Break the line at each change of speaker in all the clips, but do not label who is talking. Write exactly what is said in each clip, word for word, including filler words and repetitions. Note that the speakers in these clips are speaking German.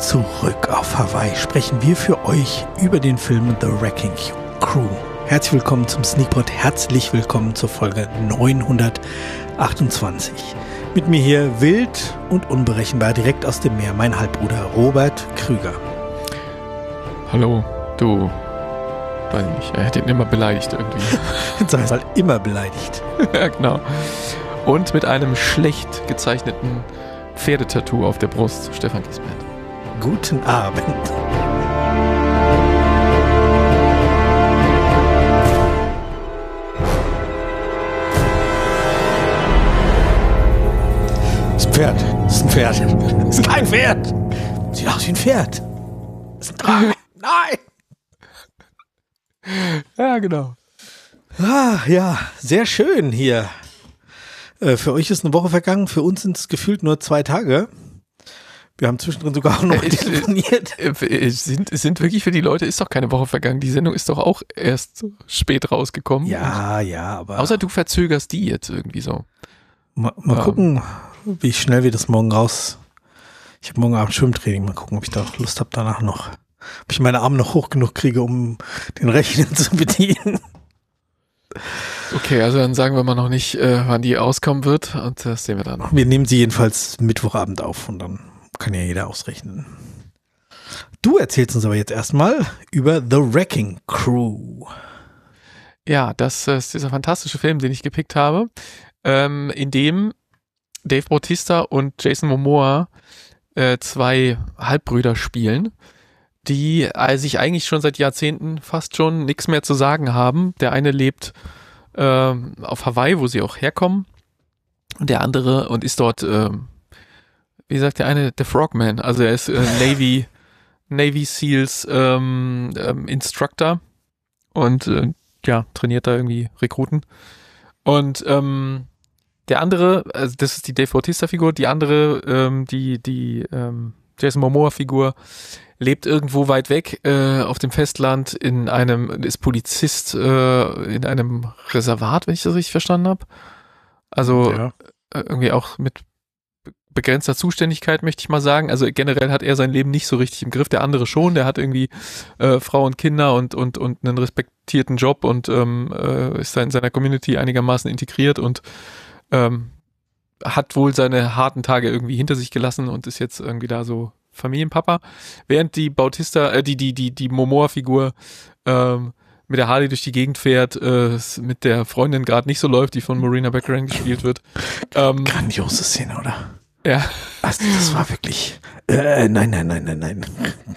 Zurück auf Hawaii sprechen wir für euch über den Film The Wrecking Crew. Herzlich willkommen zum Sneakpot, herzlich willkommen zur Folge neunhundertachtundzwanzig. Mit mir hier wild und unberechenbar direkt aus dem Meer mein Halbbruder Robert Krüger.
Hallo, du, weiß nicht, er hätte ihn immer beleidigt irgendwie.
Jetzt sei halt immer beleidigt.
Ja, genau. Und mit einem schlecht gezeichneten Pferdetattoo auf der Brust, Stefan Kiesbert.
Guten Abend. Das ist ein Pferd. Das ist ein Pferd. Das ist kein Pferd. Sieht aus wie ein Pferd. Das ist ein Drake. Nein.
Ja, genau.
Ah, ja, sehr schön hier. Äh, für euch ist eine Woche vergangen, für uns sind es gefühlt nur zwei Tage. Wir haben zwischendrin sogar auch noch
äh,
telefoniert.
Äh, äh, sind, sind wirklich für die Leute, ist doch keine Woche vergangen. Die Sendung ist doch auch erst spät rausgekommen.
Ja, ja, aber...
Außer du verzögerst die jetzt irgendwie so.
Mal, mal ähm. gucken, wie schnell wir das morgen raus... Ich habe morgen Abend Schwimmtraining. Mal gucken, ob ich da auch Lust habe danach noch. Ob ich meine Arme noch hoch genug kriege, um den Rechner zu bedienen.
Okay, also dann sagen wir mal noch nicht, äh, wann die auskommen wird und das sehen wir dann.
Wir nehmen sie jedenfalls Mittwochabend auf und dann kann ja jeder ausrechnen. Du erzählst uns aber jetzt erstmal über The Wrecking Crew.
Ja, das ist dieser fantastische Film, den ich gepickt habe, ähm, in dem Dave Bautista und Jason Momoa äh, zwei Halbbrüder spielen, die äh, sich eigentlich schon seit Jahrzehnten fast schon nichts mehr zu sagen haben. Der eine lebt äh, auf Hawaii, wo sie auch herkommen, und der andere und ist dort, äh, wie sagt der eine, der Frogman, also er ist äh, Navy Navy Seals ähm, ähm, Instructor und äh, ja, trainiert da irgendwie Rekruten. Und ähm, der andere, also das ist die Dave Bautista-Figur, die andere, ähm, die, die ähm, Jason Momoa-Figur, lebt irgendwo weit weg äh, auf dem Festland in einem, ist Polizist äh, in einem Reservat, wenn ich das richtig verstanden habe. Also
ja.
äh, irgendwie auch mit begrenzter Zuständigkeit, möchte ich mal sagen. Also generell hat er sein Leben nicht so richtig im Griff, der andere schon. Der hat irgendwie äh, Frau und Kinder und, und, und einen respektierten Job und ähm, äh, ist da in seiner Community einigermaßen integriert und ähm, hat wohl seine harten Tage irgendwie hinter sich gelassen und ist jetzt irgendwie da so Familienpapa, während die Bautista, äh, die, die, die, die Momoa-Figur ähm, mit der Harley durch die Gegend fährt, äh, mit der Freundin gerade nicht so läuft, die von Morena Baccarin gespielt wird. Ähm,
Grandiose Szene, oder?
Ja.
Also das war wirklich, äh, nein, nein, nein, nein, nein.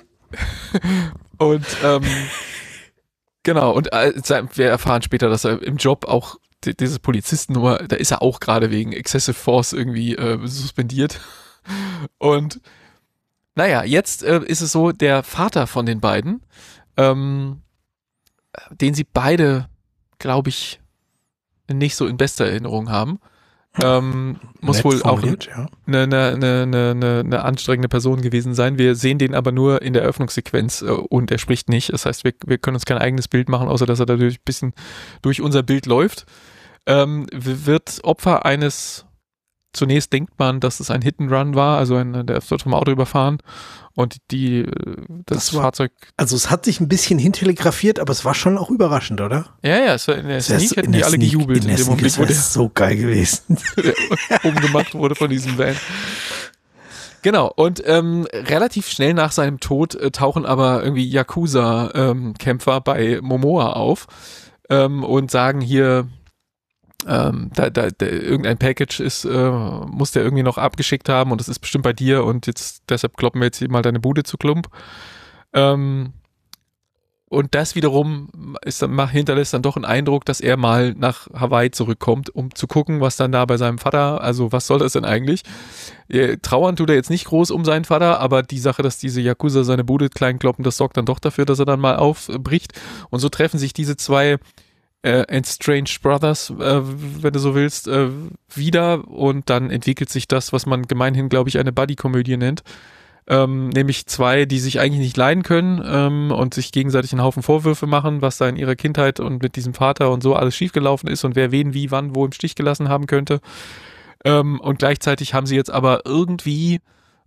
Und, ähm, genau, und äh, wir erfahren später, dass er im Job auch diese Polizistennummer, da ist er auch gerade wegen Excessive Force irgendwie äh, suspendiert. Und naja, jetzt äh, ist es so, der Vater von den beiden, ähm, den sie beide, glaube ich, nicht so in bester Erinnerung haben, ähm, muss
Nett
wohl auch
formuliert, ja.
eine, eine, eine, eine, eine anstrengende Person gewesen sein. Wir sehen den aber nur in der Eröffnungssequenz äh, und er spricht nicht. Das heißt, wir, wir können uns kein eigenes Bild machen, außer dass er dadurch ein bisschen durch unser Bild läuft. Ähm, wird Opfer eines, zunächst denkt man, dass es ein Hit-and-Run war, also ein, der ist dort vom Auto überfahren und die das,
das war,
Fahrzeug...
Also es hat sich ein bisschen hintelegrafiert, aber es war schon auch überraschend, oder?
Ja, ja, es war in der
Das
Sneak
ist-
hätten
in
die
der
alle
Sneak-
gejubelt
in
in,
der
dem
Sneak
Moment,
ist
wo der
das so geil gewesen.
umgemacht wurde von diesem Van. Genau, und ähm, relativ schnell nach seinem Tod äh, tauchen aber irgendwie Yakuza-Kämpfer ähm, bei Momoa auf ähm, und sagen hier, ähm, da, da, da irgendein Package ist, äh, muss der irgendwie noch abgeschickt haben und das ist bestimmt bei dir und jetzt deshalb kloppen wir jetzt hier mal deine Bude zu Klump. Ähm, Und das wiederum ist dann, hinterlässt dann doch einen Eindruck, dass er mal nach Hawaii zurückkommt, um zu gucken, was dann da bei seinem Vater, also was soll das denn eigentlich? Trauern tut er jetzt nicht groß um seinen Vater, aber die Sache, dass diese Yakuza seine Bude klein kloppen, das sorgt dann doch dafür, dass er dann mal aufbricht. Und so treffen sich diese zwei äh, Estranged Brothers, äh, wenn du so willst, äh, wieder und dann entwickelt sich das, was man gemeinhin, glaube ich, eine Buddy-Komödie nennt. Ähm, nämlich zwei, die sich eigentlich nicht leiden können ähm, und sich gegenseitig einen Haufen Vorwürfe machen, was da in ihrer Kindheit und mit diesem Vater und so alles schiefgelaufen ist und wer wen, wie, wann, wo im Stich gelassen haben könnte. Ähm, und gleichzeitig haben sie jetzt aber irgendwie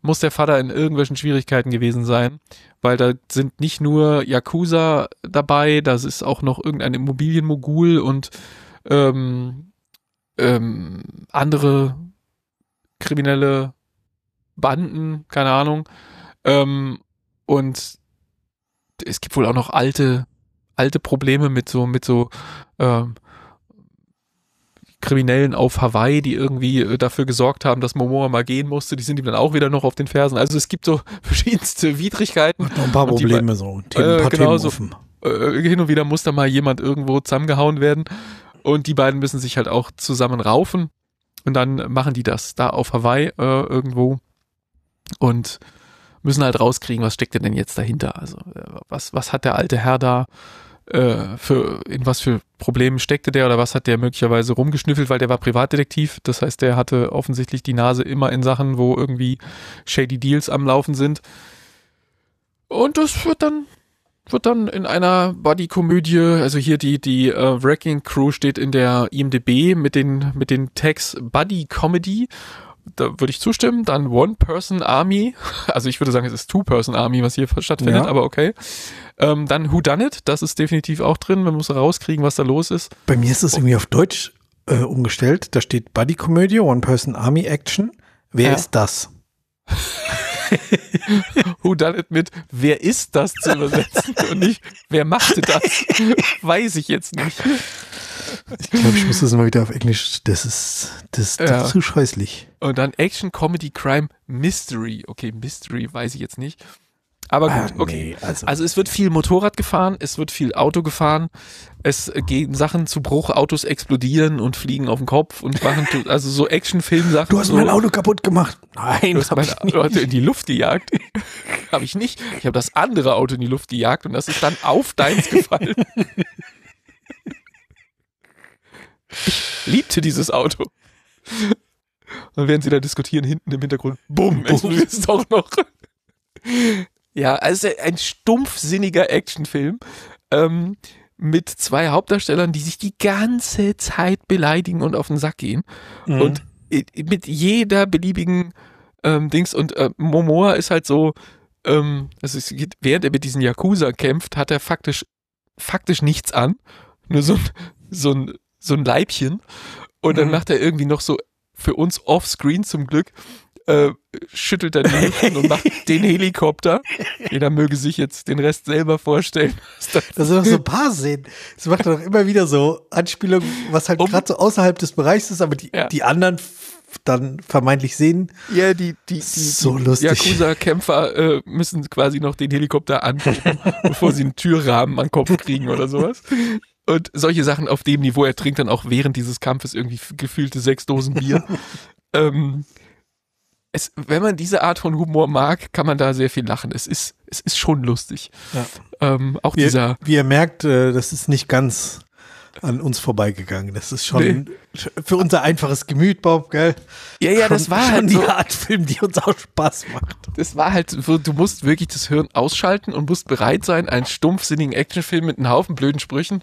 muss der Vater in irgendwelchen Schwierigkeiten gewesen sein, weil da sind nicht nur Yakuza dabei, da ist auch noch irgendein Immobilienmogul und ähm, ähm, andere kriminelle Banden, keine Ahnung. Ähm, und es gibt wohl auch noch alte, alte Probleme mit so, mit so ähm, Kriminellen auf Hawaii, die irgendwie dafür gesorgt haben, dass Momoa mal gehen musste. Die sind ihm dann auch wieder noch auf den Fersen. Also es gibt so verschiedenste Widrigkeiten.
Und noch ein paar Probleme
die,
so. Themen, ein paar
äh, genau,
Themen
so,
offen.
äh, hin und wieder muss da mal jemand irgendwo zusammengehauen werden. Und die beiden müssen sich halt auch zusammen raufen. Und dann machen die das da auf Hawaii äh, irgendwo. Und müssen halt rauskriegen, was steckt denn jetzt dahinter? Also was, was hat der alte Herr da äh, für, in was für Problemen steckte der oder was hat der möglicherweise rumgeschnüffelt, weil der war Privatdetektiv. Das heißt, der hatte offensichtlich die Nase immer in Sachen, wo irgendwie shady Deals am Laufen sind. Und das wird dann wird dann in einer Buddy-Komödie, also hier die die äh, Wrecking Crew steht in der I M D B mit den mit den Tags Buddy-Comedy. Da würde ich zustimmen. Dann One-Person-Army. Also ich würde sagen, es ist Two-Person-Army, was hier stattfindet,
Ja.
aber okay. Ähm, dann Whodunit, das ist definitiv auch drin. Man muss rauskriegen, was da los ist.
Bei mir ist es irgendwie auf Deutsch äh, umgestellt. Da steht Buddy-Komödie, One-Person-Army-Action. Wer
Ja.
ist das?
Whodunit mit wer ist das zu übersetzen und nicht wer machte das, weiß ich jetzt nicht.
Ich glaube, ich muss das mal wieder auf Englisch. Das ist, das ist
Ja.
zu scheußlich.
Und dann Action, Comedy, Crime, Mystery. Okay, Mystery weiß ich jetzt nicht. Aber gut,
Ah,
okay.
nee, also,
Also es wird viel Motorrad gefahren, es wird viel Auto gefahren, es gehen Sachen zu Bruch, Autos explodieren und fliegen auf den Kopf und machen also so Actionfilm-Sachen.
du hast
so.
mein Auto kaputt gemacht. Nein,
Du hast
hab
mein
ich nicht.
Auto in die Luft gejagt. Habe ich nicht. Ich habe das andere Auto in die Luft gejagt und das ist dann auf deins gefallen. Ich liebte dieses Auto. Und während sie da diskutieren, hinten im Hintergrund, bumm, explodiert es doch noch. Ja, also ein stumpfsinniger Actionfilm ähm, mit zwei Hauptdarstellern, die sich die ganze Zeit beleidigen und auf den Sack gehen.
Mhm.
Und i- mit jeder beliebigen ähm, Dings. Und äh, Momoa ist halt so, ähm, also es geht, während er mit diesen Yakuza kämpft, hat er faktisch faktisch nichts an. Nur so ein, so ein, so ein Leibchen. Und dann
Mhm.
macht er irgendwie noch so für uns offscreen zum Glück äh, schüttelt er die Hüften und macht den Helikopter. Jeder möge sich jetzt den Rest selber vorstellen.
Das sind doch so ein paar Szenen. Es macht doch immer wieder so Anspielungen, was halt
Um-
gerade so außerhalb des Bereichs ist, aber die,
Ja.
die anderen f- dann vermeintlich sehen.
Ja, die, die, die,
So
die
lustig.
Yakuza-Kämpfer äh, müssen quasi noch den Helikopter angucken, bevor sie einen Türrahmen an den Kopf kriegen oder sowas. Und solche Sachen auf dem Niveau. Er trinkt dann auch während dieses Kampfes irgendwie f- gefühlte sechs Dosen Bier. ähm, es, wenn man diese Art von Humor mag, kann man da sehr viel lachen. Es ist, es ist schon lustig.
Ja.
Ähm, auch
Wie,
dieser,
wie ihr merkt, äh, das ist nicht ganz an uns vorbeigegangen. Das ist schon für unser einfaches Gemüt, Bob, gell?
ja, ja, das
Schon-
war
schon
halt
die
so,
Art Film, die uns auch Spaß macht.
das war halt so, du musst wirklich das Hirn ausschalten und musst bereit sein, einen stumpfsinnigen Actionfilm mit einem Haufen blöden Sprüchen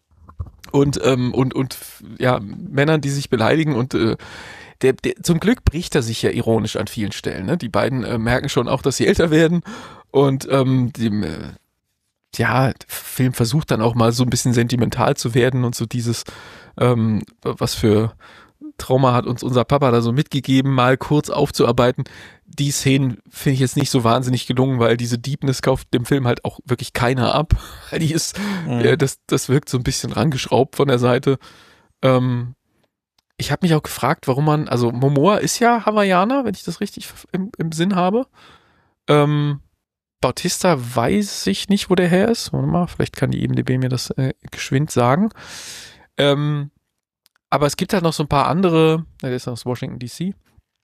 und, ähm, und, und, ja, Männern, die sich beleidigen und, äh, der, der, zum Glück bricht er sich ja ironisch an vielen Stellen, ne? Die beiden äh, merken schon auch, dass sie älter werden und, ähm, dem, äh, ja, der Film versucht dann auch mal so ein bisschen sentimental zu werden und so dieses, ähm, was für Trauma hat uns unser Papa da so mitgegeben, mal kurz aufzuarbeiten. Die Szenen finde ich jetzt nicht so wahnsinnig gelungen, weil diese Deepness kauft dem Film halt auch wirklich keiner ab. Die ist,
Mhm.
äh, das, das wirkt so ein bisschen rangeschraubt von der Seite. Ähm, ich habe mich auch gefragt, warum man, also Momoa ist ja Hawaiianer, wenn ich das richtig im, im Sinn habe. Ähm, Bautista weiß ich nicht, wo der her ist. Warte mal, vielleicht kann die I M D B mir das äh, geschwind sagen. Ähm, aber es gibt halt noch so ein paar andere, ja, der ist aus Washington D C.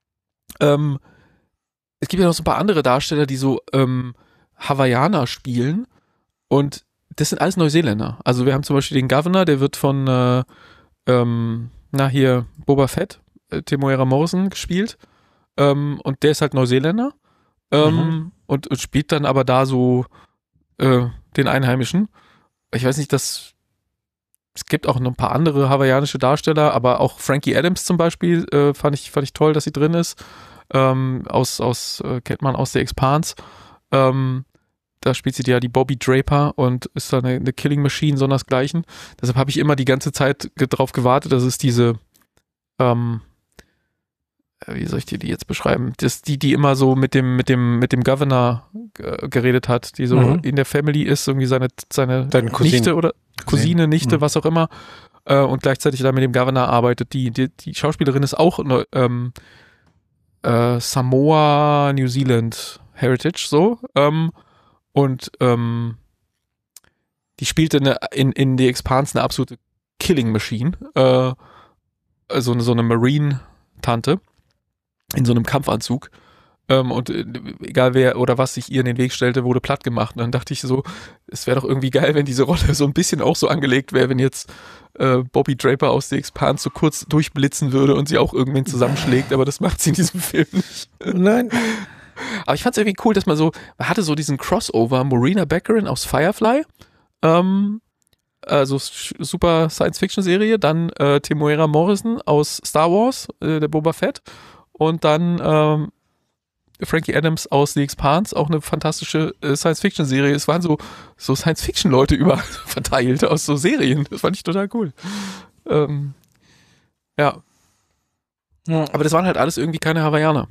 Ähm, es gibt ja noch so ein paar andere Darsteller, die so ähm, Hawaiianer spielen und das sind alles Neuseeländer. Also wir haben zum Beispiel den Governor, der wird von äh, ähm, na hier Boba Fett, äh, Temuera Morrison gespielt ähm, und der ist halt Neuseeländer ähm,
Mhm.
und, und spielt dann aber da so äh, den Einheimischen. Ich weiß nicht, das es gibt auch noch ein paar andere hawaiianische Darsteller, aber auch Frankie Adams zum Beispiel äh, fand ich fand ich toll, dass sie drin ist. ähm, aus, aus äh, kennt man aus der Expanse. Ähm, da spielt sie ja die Bobby Draper und ist da eine, eine Killing Machine, sondersgleichen. Deshalb habe ich immer die ganze Zeit ge- drauf gewartet, dass es diese, ähm, wie soll ich dir die jetzt beschreiben? Das die, die immer so mit dem, mit dem, mit dem Governor g- geredet hat, die so
Mhm.
in der Family ist, irgendwie seine, seine
Deine Cousine.
Nichte oder Cousine, Nichte,
Mhm.
was auch immer, äh, und gleichzeitig da mit dem Governor arbeitet. Die, die, die Schauspielerin ist auch eine, ähm, äh, Samoa, New Zealand Heritage, so, ähm, und ähm, die spielte eine, in, in The Expanse eine absolute Killing Machine, äh, also eine, so eine Marine-Tante in so einem Kampfanzug. Ähm, und äh, egal wer oder was sich ihr in den Weg stellte, wurde platt gemacht. Und dann dachte ich so, es wäre doch irgendwie geil, wenn diese Rolle so ein bisschen auch so angelegt wäre, wenn jetzt äh, Bobby Draper aus The Expanse so kurz durchblitzen würde und sie auch irgendwen zusammenschlägt, aber das macht sie in diesem Film nicht.
Nein.
Aber ich fand es irgendwie cool, dass man so, man hatte so diesen Crossover, Morena Baccarin aus Firefly, ähm, also sch- super Science-Fiction-Serie, dann äh, Temuera Morrison aus Star Wars, äh, der Boba Fett, und dann ähm, Frankie Adams aus The Expanse, auch eine fantastische äh, Science-Fiction-Serie. Es waren so, so Science-Fiction-Leute überall verteilt aus so Serien. Das fand ich total cool. Ähm, ja. Aber das waren halt alles irgendwie keine Hawaiianer.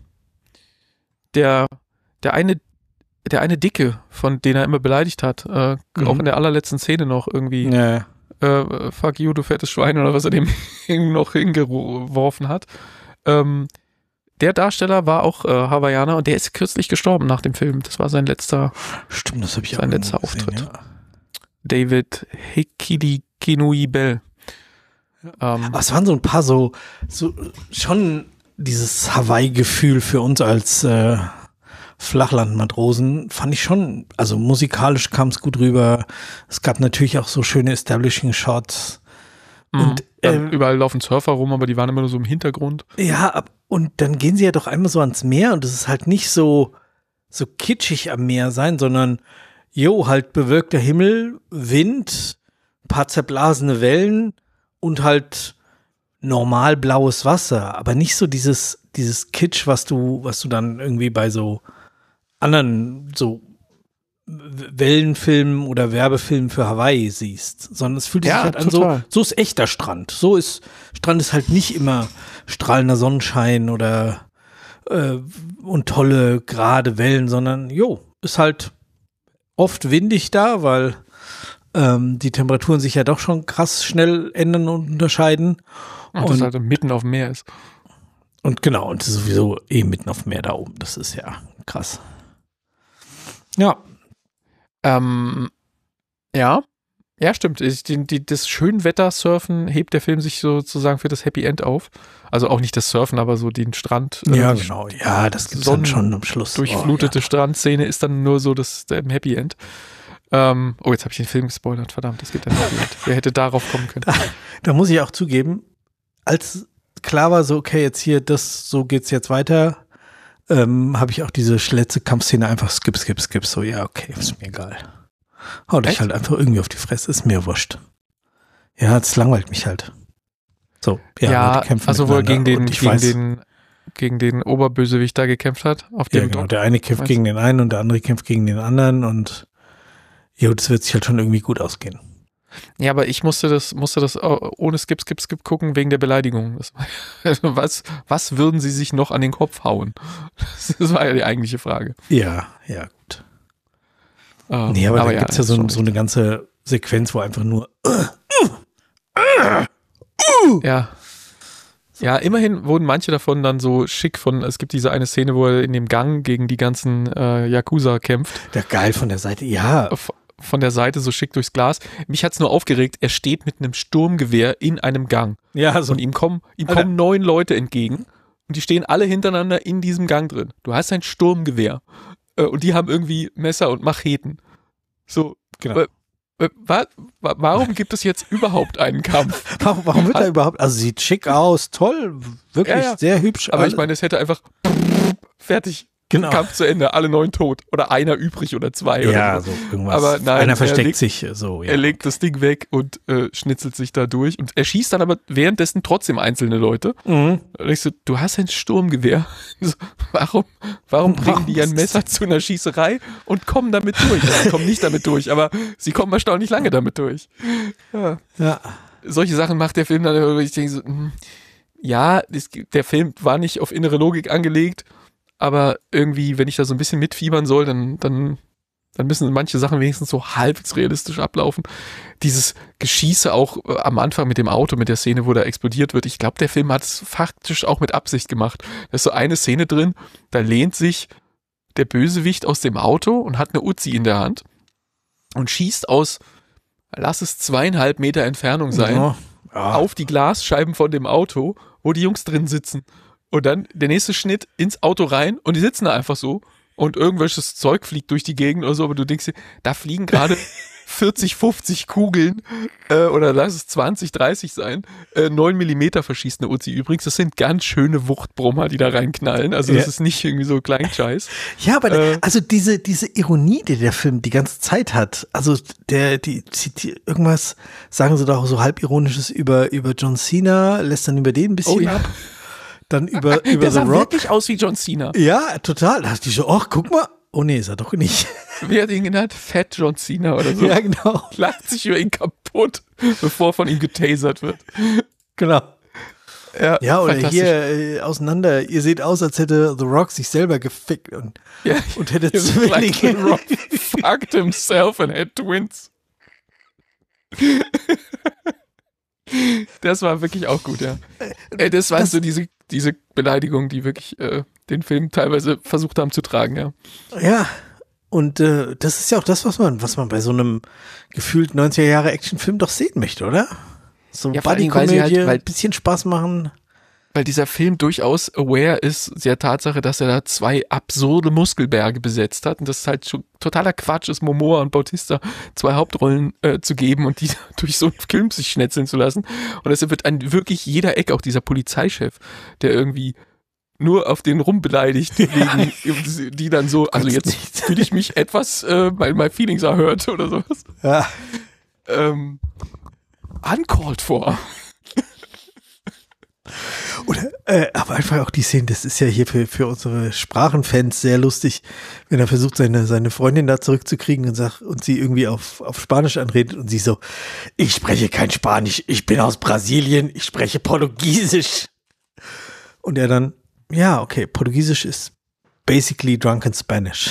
Der, der eine, der eine Dicke, von den er immer beleidigt hat, äh,
Mhm.
auch in der allerletzten Szene noch irgendwie,
Ja.
äh, fuck you, du fettes Schwein oder was er dem noch hingeworfen hat. Ähm, der Darsteller war auch äh, Hawaiianer und der ist kürzlich gestorben nach dem Film. Das war sein letzter,
Stimmt, das habe ich auch
sein
irgendwo
letzter Auftritt.
ja.
David Hikidi-Kinui Bell. Ähm,
Aber es waren so ein paar so, so schon dieses Hawaii-Gefühl für uns als äh, Flachlandmatrosen fand ich schon, also musikalisch kam es gut rüber. Es gab natürlich auch so schöne Establishing-Shots. Und
dann
äh,
überall laufen Surfer rum, aber die waren immer nur so im Hintergrund.
ja, ab- und dann gehen sie ja doch einmal so ans Meer und es ist halt nicht so, so kitschig am Meer sein, sondern jo, halt bewölkter Himmel, Wind, ein paar zerblasene Wellen und halt normal blaues Wasser, aber nicht so dieses, dieses Kitsch, was du, was du dann irgendwie bei so anderen so Wellenfilmen oder Werbefilmen für Hawaii siehst, sondern es fühlt sich
Ja,
halt an, so,
total.
so ist echter Strand. So ist, Strand ist halt nicht immer strahlender Sonnenschein oder äh, und tolle, gerade Wellen, sondern jo, ist halt oft windig da, weil ähm, die Temperaturen sich ja doch schon krass schnell ändern und unterscheiden.
Und das halt mitten auf dem Meer ist.
Und genau, und sowieso eh mitten auf dem Meer da oben. Das ist ja krass. Ja.
Ähm, ja, ja, stimmt. Ich, die, die, das Schönwetter-Surfen hebt der Film sich sozusagen für das Happy End auf. Also auch nicht das Surfen, aber so den Strand.
Ja,
äh,
genau. Ja, das gibt's
Sonnen-
dann schon am Schluss.
durchflutete
Oh,
Strandszene ist dann nur so das der Happy End. Ähm, oh, jetzt habe ich den Film gespoilert. Verdammt, es gibt ein Happy End. Wer hätte darauf kommen können?
ja. Da muss ich auch zugeben, als klar war so, okay, jetzt hier, das, so geht's jetzt weiter, ähm, habe ich auch diese letzte Kampfszene einfach skip, skip, skip. So, ja, okay, ist mir egal. Hau dich
Echt?
halt einfach irgendwie auf die Fresse, ist mir wurscht. Ja, es langweilt mich halt. So, ja,
Ja,
Leute kämpfen
also wo er gegen
miteinander
den,
und ich
gegen
weiß,
den gegen den Oberbösewicht da gekämpft hat. Auf
ja,
dem
genau,
Dock.
der eine kämpft
Weißt
gegen den einen und der andere kämpft gegen den anderen und jo, das wird sich halt schon irgendwie gut ausgehen.
Ja, aber ich musste das, musste das ohne Skip, Skip, Skip gucken wegen der Beleidigung. Das, was, was würden sie sich noch an den Kopf hauen? Das war ja die eigentliche Frage.
Ja, ja, gut.
Ähm,
Nee, aber, da
ja,
gibt's ja
das
so,
ist schon
so eine ganze Sequenz, wo einfach nur
Ja. Ja, immerhin wurden manche davon dann so schick von, es gibt diese eine Szene, wo er in dem Gang gegen die ganzen äh, Yakuza kämpft,
der geil von der Seite. Ja,
f- von der Seite so schick durchs Glas. Mich hat's nur aufgeregt, er steht mit einem Sturmgewehr in einem Gang
ja, so
und ihm kommen, ihm
Alter.
kommen neun Leute entgegen und die stehen alle hintereinander in diesem Gang drin. Du hast ein Sturmgewehr äh, und die haben irgendwie Messer und Macheten. So,
genau.
äh, äh, wa wa warum gibt es jetzt überhaupt einen Kampf?
Warum, warum wird er überhaupt? Also sieht schick aus, toll, wirklich
Ja, ja.
sehr hübsch.
Aber ich meine, es hätte einfach fertig.
Genau.
Kampf zu Ende, alle neun tot. Oder einer übrig oder zwei.
Ja,
oder so.
so irgendwas.
Aber nein,
einer
er
versteckt
legt,
sich so. Ja.
Er legt das Ding weg und äh, schnitzelt sich da durch. Und er schießt dann aber währenddessen trotzdem einzelne Leute.
Mhm.
Und ich so, du hast ein Sturmgewehr. So, warum, warum bringen die ein Messer zu einer Schießerei und kommen damit durch? Also, sie kommen nicht damit durch, aber sie kommen erstaunlich lange damit durch. Ja.
Ja.
Solche Sachen macht der Film dann, wo ich denke so, mh, ja, das, der Film war nicht auf innere Logik angelegt, aber irgendwie, wenn ich da so ein bisschen mitfiebern soll, dann, dann, dann müssen manche Sachen wenigstens so halbwegs realistisch ablaufen. Dieses Geschieße auch äh, am Anfang mit dem Auto, mit der Szene, wo da explodiert wird. Ich glaube, der Film hat es faktisch auch mit Absicht gemacht. Da ist so eine Szene drin, da lehnt sich der Bösewicht aus dem Auto und hat eine Uzi in der Hand und schießt aus, lass es zweieinhalb Meter Entfernung sein,
Ja. Ja.
auf die Glasscheiben von dem Auto, wo die Jungs drin sitzen. Und dann der nächste Schnitt ins Auto rein und die sitzen da einfach so und irgendwelches Zeug fliegt durch die Gegend oder so, aber du denkst dir, da fliegen gerade vierzig, fünfzig Kugeln äh, oder lass es zwanzig, dreißig sein. Äh, neun Millimeter verschießt eine Uzi übrigens. Das sind ganz schöne Wuchtbrummer, die da reinknallen. Also das
Ja.
ist nicht irgendwie so Kleinscheiß.
Ja, aber
Äh,
also diese, diese Ironie, die der Film die ganze Zeit hat, also der, die, die, die irgendwas, sagen sie doch so halb ironisches über, über John Cena, lässt dann über den ein bisschen
Oh ja.
ab. Dann über, über
der
The
sah
Rock.
wirklich aus wie John Cena.
Ja, total. Da dachte ich so, ach, guck mal. Oh nee, ist er doch nicht.
Wie hat ihn genannt? Fat John Cena oder so.
Ja, genau.
Lacht sich über ihn kaputt, bevor von ihm getasert wird.
Genau.
Ja,
Ja, oder
fantastisch.
hier äh, auseinander. Ihr seht aus, als hätte The Rock sich selber gefickt und,
Ja,
und hätte
It was like The
Zwillinge.
Rock fucked himself and had twins. Das war wirklich auch gut, ja. Ey, das war
das-
so diese, diese Beleidigung, die wirklich äh, den Film teilweise versucht haben zu tragen, ja.
Ja, und äh, das ist ja auch das, was man, was man bei so einem gefühlt neunziger Jahre Actionfilm doch sehen möchte, oder? So
Ja, vor allen Dingen, weil sie halt-
Buddy-Komödie,
weil-
bisschen Spaß machen.
Weil dieser Film durchaus aware ist der Tatsache, dass er da zwei absurde Muskelberge besetzt hat und das ist halt schon totaler Quatsch ist, Momoa und Bautista zwei Hauptrollen äh, zu geben und die durch so einen Film sich schnetzeln zu lassen. Und deshalb wird an wirklich jeder Ecke, auch dieser Polizeichef, der irgendwie nur auf den rumbeleidigt, wegen, die dann so, also jetzt fühle ich mich etwas, äh, my, my feelings are hurt oder sowas.
Ja.
Ähm, uncalled for.
Oder, äh, aber einfach auch die Szene, das ist ja hier für, für unsere Sprachenfans sehr lustig, wenn er versucht, seine, seine Freundin da zurückzukriegen und sagt, und sie irgendwie auf, auf Spanisch anredet und sie so, ich spreche kein Spanisch, ich bin aus Brasilien, ich spreche Portugiesisch. Und er dann, ja, okay, Portugiesisch ist basically drunken Spanish.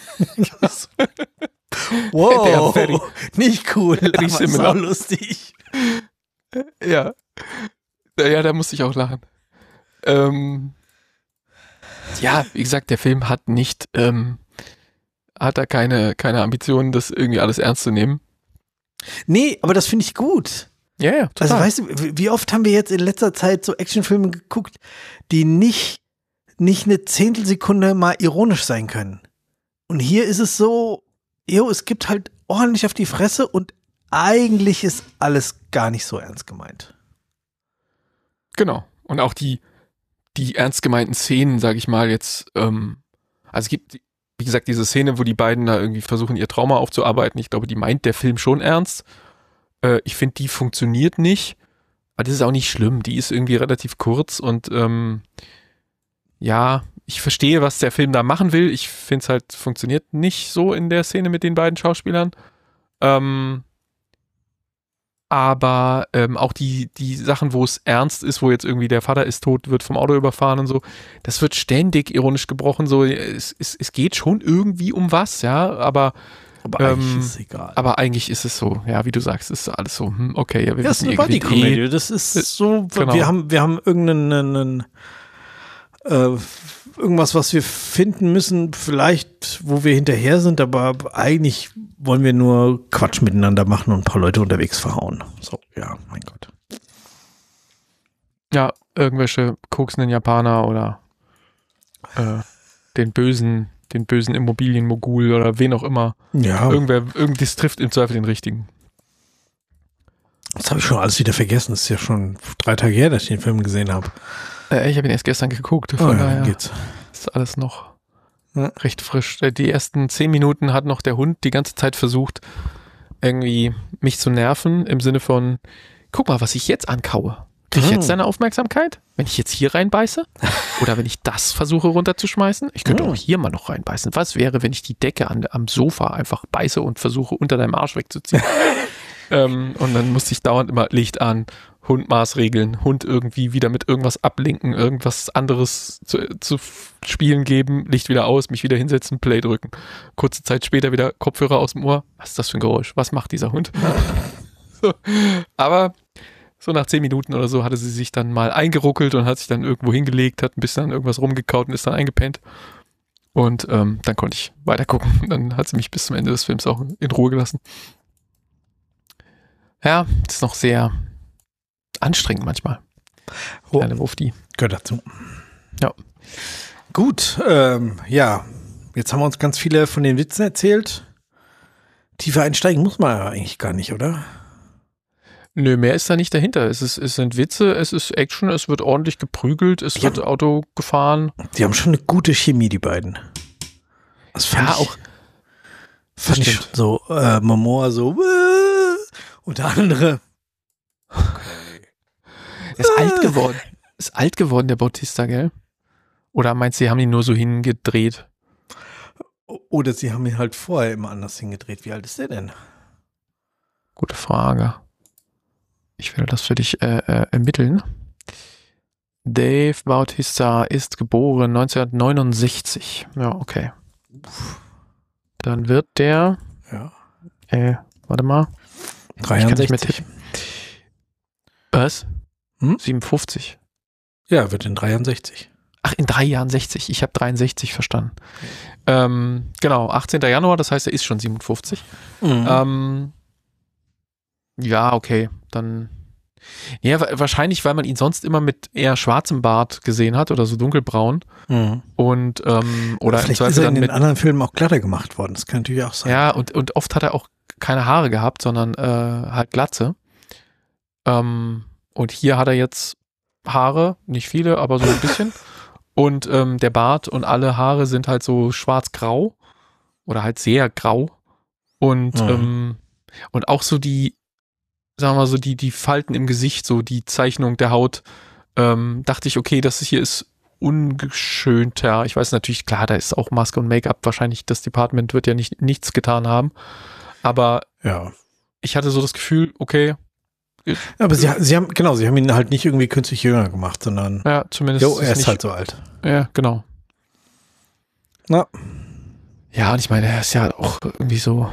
Wow,
very-
nicht cool,
very
aber
similar.
sau lustig.
Ja. Ja, da musste ich auch lachen. Ähm, ja, wie gesagt, der Film hat nicht, ähm, hat da keine, keine Ambitionen, das irgendwie alles ernst zu nehmen.
Nee, aber das finde ich gut.
Ja, ja,
Also
total.
weißt du, wie wie oft haben wir jetzt in letzter Zeit so Actionfilme geguckt, die nicht, nicht eine Zehntelsekunde mal ironisch sein können. Und hier ist es so, jo, es gibt halt ordentlich auf die Fresse und eigentlich ist alles gar nicht so ernst gemeint.
Genau. Und auch die, die ernst gemeinten Szenen, sag ich mal, jetzt, ähm, also es gibt, wie gesagt, diese Szene, wo die beiden da irgendwie versuchen, ihr Trauma aufzuarbeiten. Ich glaube, die meint der Film schon ernst. Äh, ich finde, die funktioniert nicht. Aber das ist auch nicht schlimm. Die ist irgendwie relativ kurz und ähm, ja, ich verstehe, was der Film da machen will. Ich finde es halt, funktioniert nicht so in der Szene mit den beiden Schauspielern. Ähm, aber ähm, auch die, die Sachen, wo es ernst ist, wo jetzt irgendwie der Vater ist tot, wird vom Auto überfahren und so, das wird ständig ironisch gebrochen. So, es, es, es geht schon irgendwie um was, ja, aber
Aber
Ähm,
eigentlich ist es egal.
aber eigentlich ist es so, ja, wie du sagst, ist alles so, hm, okay, ja, wir
Ja, es ist
wissen,
eine
ihr gewinnt
Buddy-Komödie. Das ist so,
Genau.
wir haben, wir haben irgendeinen, einen, äh, irgendwas, was wir finden müssen, vielleicht, wo wir hinterher sind, aber eigentlich wollen wir nur Quatsch miteinander machen und ein paar Leute unterwegs verhauen. So, ja, mein Gott.
Ja, irgendwelche koksenden Japaner oder äh, den bösen, den bösen Immobilienmogul oder wen auch immer.
Ja,
Irgendwer, irgend, das trifft im Zweifel den richtigen.
das habe ich schon alles wieder vergessen. Das ist ja schon drei Tage her, dass ich den Film gesehen habe.
Äh, ich habe ihn erst gestern geguckt,
Oh,
von
ja,
daher
dann geht's.
ist alles noch,
Ja.
Recht frisch. Die ersten zehn Minuten hat noch der Hund die ganze Zeit versucht, irgendwie mich zu nerven, im Sinne von, guck mal, was ich jetzt ankaue. Krieg ich
Hm.
jetzt deine Aufmerksamkeit? Wenn ich jetzt hier reinbeiße? Oder wenn ich das versuche runterzuschmeißen? Ich könnte
Hm.
auch hier mal noch reinbeißen. Was wäre, wenn ich die Decke an, am Sofa einfach beiße und versuche, unter deinem Arsch wegzuziehen? ähm, und dann musste ich dauernd immer Licht an, Hund Maßregeln, Hund irgendwie wieder mit irgendwas ablenken, irgendwas anderes zu, zu f- spielen geben, Licht wieder aus, mich wieder hinsetzen, Play drücken. Kurze Zeit später wieder Kopfhörer aus dem Ohr. Was ist das für ein Geräusch? Was macht dieser Hund? so. Aber so nach zehn Minuten oder so hatte sie sich dann mal eingeruckelt und hat sich dann irgendwo hingelegt, hat ein bisschen an irgendwas rumgekaut und ist dann eingepennt. Und ähm, dann konnte ich weiter gucken. Dann hat sie mich bis zum Ende des Films auch in Ruhe gelassen. Ja, das ist noch sehr anstrengend manchmal.
Oh.
Kleine Wufti.
Gehört dazu.
Ja.
Gut, ähm, ja. Jetzt haben wir uns ganz viele von den Witzen erzählt. Tiefer einsteigen muss man ja eigentlich gar nicht, oder?
Nö, mehr ist da nicht dahinter. Es, ist, es sind Witze, es ist Action, es wird ordentlich geprügelt, es
Ja.
wird Auto gefahren.
Die haben schon eine gute Chemie, die beiden. Das fand
Ja,
ich,
auch.
fand ich
stimmt.
schon so, äh, Momoa so, äh, und der andere.
Er ist alt geworden. Ist alt geworden, der Bautista, gell? Oder meinst du, sie haben ihn nur so hingedreht?
Oder sie haben ihn halt vorher immer anders hingedreht. Wie alt ist der denn?
Gute Frage. Ich werde das für dich äh, äh, ermitteln. Dave Bautista ist geboren neunzehnhundertneunundsechzig. Ja, okay. Dann wird der,
Ja.
äh, warte mal. Ich kann nicht mehr
dreiundsechzig.
tippen. Was?
Hm?
siebenundfünfzig.
Ja, wird in dreiundsechzig.
Ach, in drei Jahren sechzig. Ich habe dreiundsechzig verstanden. Ähm, genau, achtzehnten Januar, das heißt, er ist schon siebenundfünfzig.
Mhm.
Ähm, ja, okay, dann. Ja, wa- wahrscheinlich, weil man ihn sonst immer mit eher schwarzem Bart gesehen hat oder so dunkelbraun.
Mhm.
Und, ähm, oder im
Vielleicht ist
Zweifel
er
dann
in den
mit.
anderen Filmen auch glatter gemacht worden. Das kann natürlich auch sein.
Ja, und, und oft hat er auch keine Haare gehabt, sondern äh, halt Glatze. Ähm, und hier hat er jetzt Haare, nicht viele, aber so ein bisschen. Und ähm, der Bart und alle Haare sind halt so schwarz-grau oder halt sehr grau. Und,
Mhm.
ähm, und auch so die, sagen wir mal so, die, die Falten im Gesicht, so die Zeichnung der Haut, ähm, dachte ich, okay, das hier ist ungeschönter. Ich weiß natürlich, klar, da ist auch Maske und Make-up, wahrscheinlich das Department wird ja nicht nichts getan haben. Aber
Ja.
ich hatte so das Gefühl, okay,
Aber sie, sie haben, genau, sie haben ihn halt nicht irgendwie künstlich jünger gemacht, sondern,
ja, zumindest
jo, er ist
nicht,
halt so alt.
ja, genau.
Na,
Ja, und ich meine, er ist ja auch irgendwie so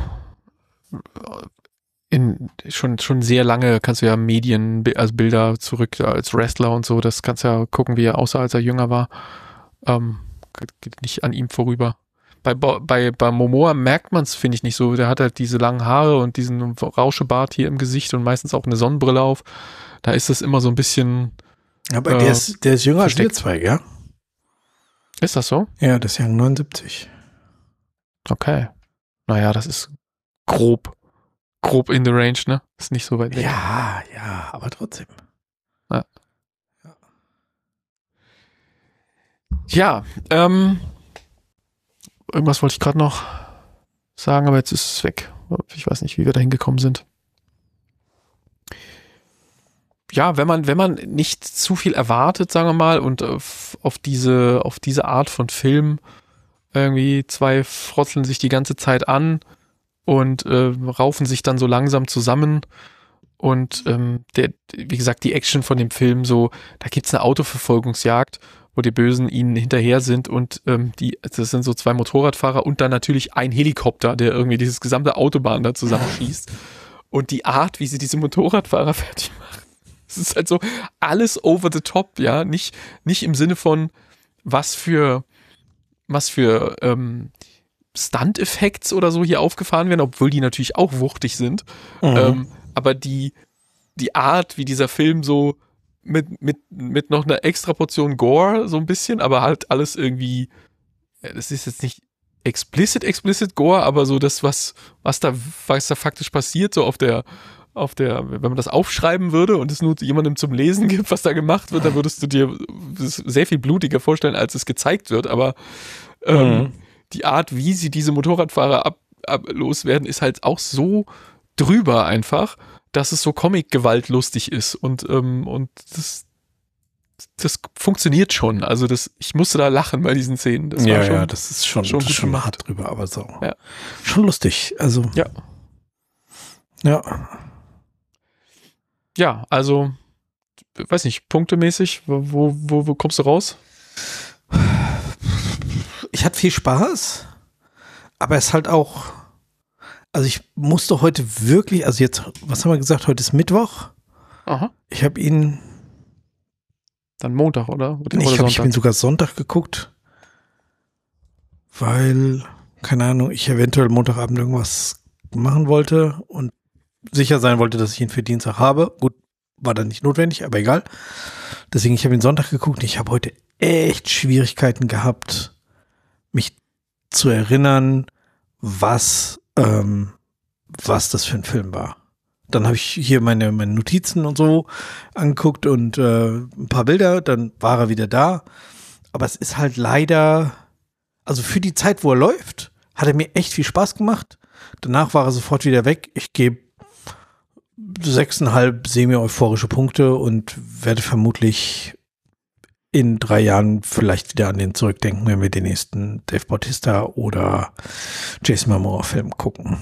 in schon schon sehr lange kannst du ja Medien, also Bilder zurück als Wrestler und so, das kannst du ja gucken, wie er aussah, als er jünger war. Ähm, geht nicht an ihm vorüber. Bei, Bo- bei, bei Momoa merkt man es, finde ich, nicht so. Der hat halt diese langen Haare und diesen Rauschebart hier im Gesicht und meistens auch eine Sonnenbrille auf. Da ist das immer so ein bisschen,
aber
Äh,
der, ist, der ist jünger als wir
versteckt.
zwei, ja?
ist das so?
Ja, das ist ja neunundsiebzig.
Okay. Naja, das ist grob, grob in the range, ne? Ist nicht so weit weg.
Ja, ja, aber trotzdem.
Ja, ähm, irgendwas wollte ich gerade noch sagen, aber jetzt ist es weg. Ich weiß nicht, wie wir da hingekommen sind. Ja, wenn man, wenn man nicht zu viel erwartet, sagen wir mal, und auf, auf diese, auf diese Art von Film irgendwie zwei frotzeln sich die ganze Zeit an und äh, raufen sich dann so langsam zusammen. Und ähm, der, wie gesagt, die Action von dem Film, so, da gibt's eine Autoverfolgungsjagd, wo die Bösen ihnen hinterher sind und ähm, die, das sind so zwei Motorradfahrer und dann natürlich ein Helikopter, der irgendwie dieses gesamte Autobahn da zusammenschießt. Und die Art, wie sie diese Motorradfahrer fertig machen, es ist halt so alles over the top, ja, nicht, nicht im Sinne von was für was für ähm, Stunt-Effekts oder so hier aufgefahren werden, obwohl die natürlich auch wuchtig sind.
Mhm.
Ähm, aber die, die Art, wie dieser Film so mit, mit, mit noch einer extra Portion Gore so ein bisschen, aber halt alles irgendwie, ja, das ist jetzt nicht explicit, explicit Gore, aber so das, was, was da, was da faktisch passiert, so auf der, auf der, wenn man das aufschreiben würde und es nur jemandem zum Lesen gibt, was da gemacht wird, dann würdest du dir das sehr viel blutiger vorstellen, als es gezeigt wird, aber ähm,
Mhm.
die Art, wie sie diese Motorradfahrer ab, ab loswerden, ist halt auch so drüber einfach, dass es so Comic-gewaltlustig ist und, ähm, und das, das funktioniert schon. Also das, ich musste da lachen bei diesen Szenen. Das
ja,
war schon,
ja, das ist schon,
schon,
das ist
gut
schon
gemacht.
hart drüber, aber so.
Ja.
Schon lustig. Also.
Ja.
Ja.
Ja, also, weiß nicht, punktemäßig, wo, wo, wo kommst du raus?
Ich hatte viel Spaß, aber es ist halt auch, also ich musste heute wirklich, also jetzt, was haben wir gesagt, heute ist Mittwoch.
Aha.
Ich habe ihn
Dann Montag, oder? Oder
ich habe ich
Sonntag?
bin sogar Sonntag geguckt, weil, keine Ahnung, ich eventuell Montagabend irgendwas machen wollte und sicher sein wollte, dass ich ihn für Dienstag habe. Gut, war dann nicht notwendig, aber egal. Deswegen, ich habe ihn Sonntag geguckt und ich habe heute echt Schwierigkeiten gehabt, mich zu erinnern, was, ähm, was das für ein Film war. Dann habe ich hier meine, meine Notizen und so angeguckt und äh, ein paar Bilder, dann war er wieder da. Aber es ist halt leider, also für die Zeit, wo er läuft, hat er mir echt viel Spaß gemacht. Danach war er sofort wieder weg. Ich gebe sechseinhalb semi-euphorische Punkte und werde vermutlich in drei Jahren vielleicht wieder an den zurückdenken, wenn wir den nächsten Dave Bautista oder Jason Momoa Film gucken.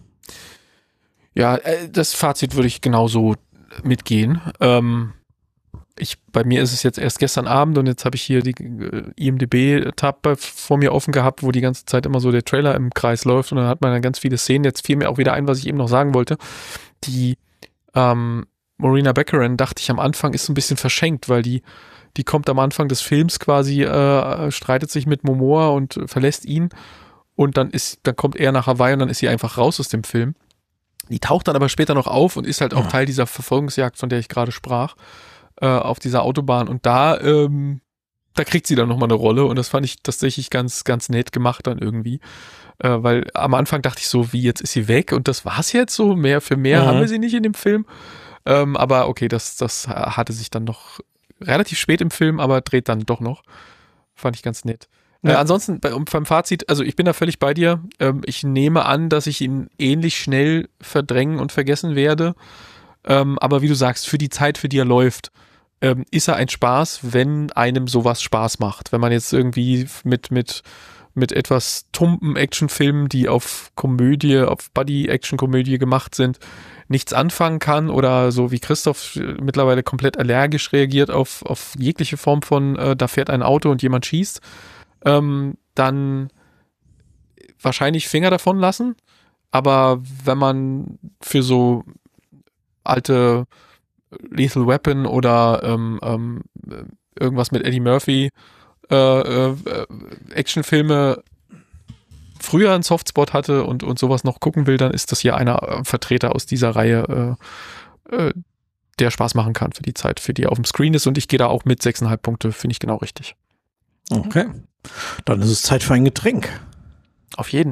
Ja, das Fazit würde ich genauso mitgehen. Ähm, ich, bei mir ist es jetzt erst gestern Abend und jetzt habe ich hier die äh, I M D B-Tab vor mir offen gehabt, wo die ganze Zeit immer so der Trailer im Kreis läuft und dann hat man dann ganz viele Szenen. Jetzt fiel mir auch wieder ein, was ich eben noch sagen wollte. Die ähm, Morena Baccarin, dachte ich am Anfang, ist so ein bisschen verschenkt, weil die die kommt am Anfang des Films quasi, äh, streitet sich mit Momoa und verlässt ihn und dann ist, dann kommt er nach Hawaii und dann ist sie einfach raus aus dem Film. Die taucht dann aber später noch auf und ist halt auch ja. Teil dieser Verfolgungsjagd, von der ich gerade sprach, äh, auf dieser Autobahn. Und da, ähm, da kriegt sie dann nochmal eine Rolle und das fand ich tatsächlich ganz, ganz nett gemacht dann irgendwie. Äh, weil am Anfang dachte ich so, wie, jetzt ist sie weg und das war's jetzt so, mehr für mehr mhm. haben wir sie nicht in dem Film. Ähm, aber okay, das, das hatte sich dann noch relativ spät im Film, aber dreht dann doch noch. Fand ich ganz nett. Ja. Äh, ansonsten, bei, um, beim Fazit, also ich bin da völlig bei dir. Ähm, ich nehme an, dass ich ihn ähnlich schnell verdrängen und vergessen werde. Ähm, aber wie du sagst, für die Zeit, für die er läuft, ähm, ist er ein Spaß, wenn einem sowas Spaß macht. Wenn man jetzt irgendwie mit, mit, mit etwas tumpen Actionfilmen, die auf Komödie, auf Buddy-Action-Komödie gemacht sind, nichts anfangen kann oder so wie Christoph mittlerweile komplett allergisch reagiert auf, auf jegliche Form von, äh, da fährt ein Auto und jemand schießt, ähm, dann wahrscheinlich Finger davon lassen. Aber wenn man für so alte Lethal Weapon oder ähm, ähm, irgendwas mit Eddie Murphy äh, äh, Actionfilme früher einen Softspot hatte und, und sowas noch gucken will, dann ist das hier einer Vertreter aus dieser Reihe, äh, äh, der Spaß machen kann für die Zeit, für die er auf dem Screen ist. Und ich gehe da auch mit sechseinhalb Punkte, finde ich genau richtig.
Okay. Dann ist es Zeit für ein Getränk.
Auf jeden.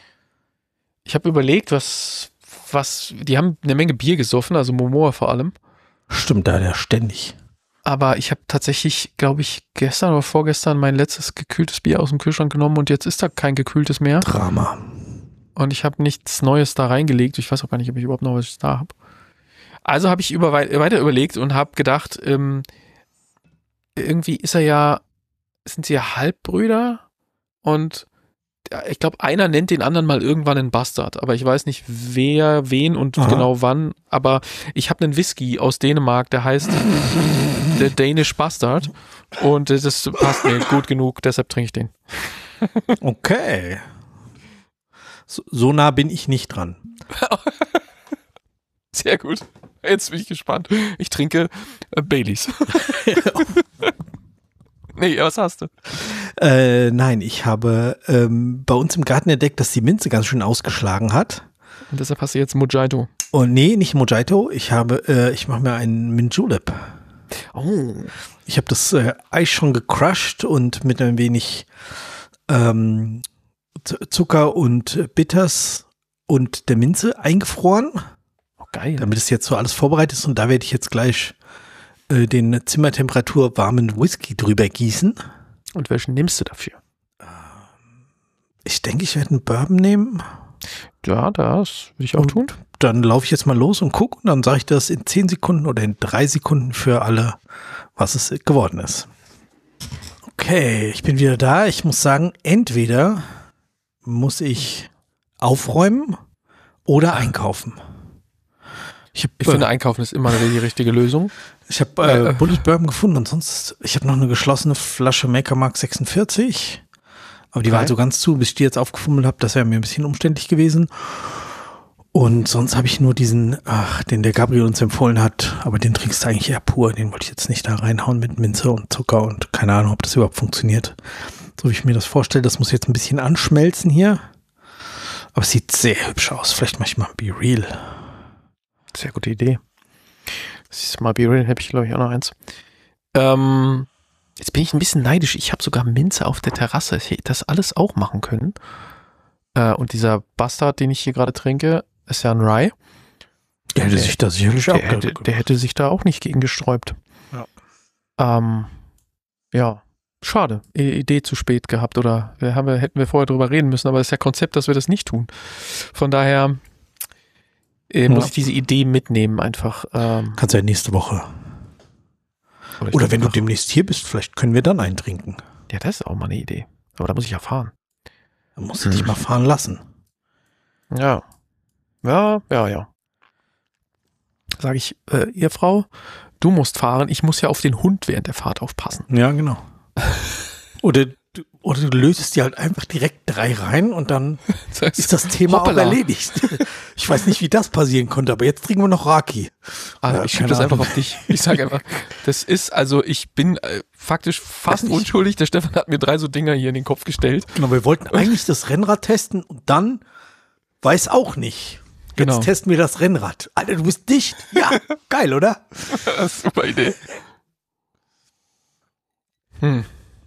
Ich habe überlegt, was, was, die haben eine Menge Bier gesoffen, also Momoa vor allem.
Stimmt, da der ständig.
Aber ich habe tatsächlich, glaube ich, gestern oder vorgestern mein letztes gekühltes Bier aus dem Kühlschrank genommen und jetzt ist da kein gekühltes mehr.
Drama.
Und ich habe nichts Neues da reingelegt. Ich weiß auch gar nicht, ob ich überhaupt noch was da habe. Also habe ich über, weiter überlegt und habe gedacht, ähm, irgendwie ist er ja, sind sie ja Halbbrüder und ich glaube, einer nennt den anderen mal irgendwann einen Bastard, aber ich weiß nicht, wer, wen und Aha. genau wann, aber ich habe einen Whisky aus Dänemark, der heißt der Danish Bastard und das passt mir gut genug, deshalb trinke ich den.
Okay. So, so nah bin ich nicht dran.
Sehr gut. Jetzt bin ich gespannt. Ich trinke äh, Baileys. Nee, was hast du?
Äh, nein, ich habe ähm, bei uns im Garten entdeckt, dass die Minze ganz schön ausgeschlagen hat.
Und deshalb hast du jetzt Mojito.
Oh nee, nicht Mojito. Ich habe, äh, ich mache mir einen Mint Julep.
Oh.
Ich habe das äh, Eis schon gecrushed und mit ein wenig ähm, Zucker und Bitters und der Minze eingefroren.
Oh, geil.
Damit es jetzt so alles vorbereitet ist und da werde ich jetzt gleich äh, den Zimmertemperatur warmen Whisky drüber gießen.
Und welchen nimmst du dafür?
Ich denke, ich werde einen Bourbon nehmen.
Ja, das würde ich auch
und
tun.
Dann laufe ich jetzt mal los und gucke und dann sage ich das in zehn Sekunden oder in drei Sekunden für alle, was es geworden ist. Okay, ich bin wieder da. Ich muss sagen, entweder muss ich aufräumen oder einkaufen.
Ich, hab, ich äh, finde, einkaufen ist immer die richtige Lösung.
Ich habe äh, äh, Bullet Bourbon gefunden und sonst, ich habe noch eine geschlossene Flasche Maker Mark sechsundvierzig. Aber die okay. war halt so ganz zu, bis ich die jetzt aufgefummelt habe. Das wäre mir ein bisschen umständlich gewesen. Und sonst habe ich nur diesen, ach, den der Gabriel uns empfohlen hat. Aber den trinkst du eigentlich eher pur. Den wollte ich jetzt nicht da reinhauen mit Minze und Zucker und keine Ahnung, ob das überhaupt funktioniert. So wie ich mir das vorstelle, das muss jetzt ein bisschen anschmelzen hier. Aber es sieht sehr hübsch aus. Vielleicht mache ich mal ein Be Real.
Sehr gute Idee. Das ist mal Be Real, habe ich glaube ich auch noch eins. Ähm... Jetzt bin ich ein bisschen neidisch. Ich habe sogar Minze auf der Terrasse. Ich hätte das alles auch machen können. Äh, und dieser Bastard, den ich hier gerade trinke, ist ja ein Rye.
Der hätte der, sich da sicherlich
der, hätte, der hätte sich da auch nicht gegen gesträubt. Ja, ähm, ja. Schade. Idee zu spät gehabt. Oder haben wir, hätten wir vorher drüber reden müssen. Aber es ist ja Konzept, dass wir das nicht tun. Von daher äh, muss ja. ich diese Idee mitnehmen einfach. Ähm,
Kannst du ja nächste Woche. Oder, Oder wenn du demnächst hier bist, vielleicht können wir dann eintrinken.
Ja, das ist auch mal eine Idee. Aber da muss ich ja fahren.
Dann musst du hm. dich mal fahren lassen.
Ja. Ja, ja, ja. Sage ich, äh, ihr Frau, du musst fahren. Ich muss ja auf den Hund während der Fahrt aufpassen.
Ja, genau. Oder, oder du löst dir halt einfach direkt drei rein und dann das heißt, ist das Thema Hoppala. auch erledigt. Ich weiß nicht, wie das passieren konnte, aber jetzt trinken wir noch Raki.
Ah, ja, ich schiebe das einfach auf dich. Ich sage einfach, das ist, also ich bin äh, faktisch fast unschuldig. Der Stefan hat mir drei so Dinger hier in den Kopf gestellt.
Genau, wir wollten eigentlich das Rennrad testen und dann weiß auch nicht. Jetzt genau. testen wir das Rennrad. Alter, du bist dicht. Ja, geil, oder?
Super Idee. Hm.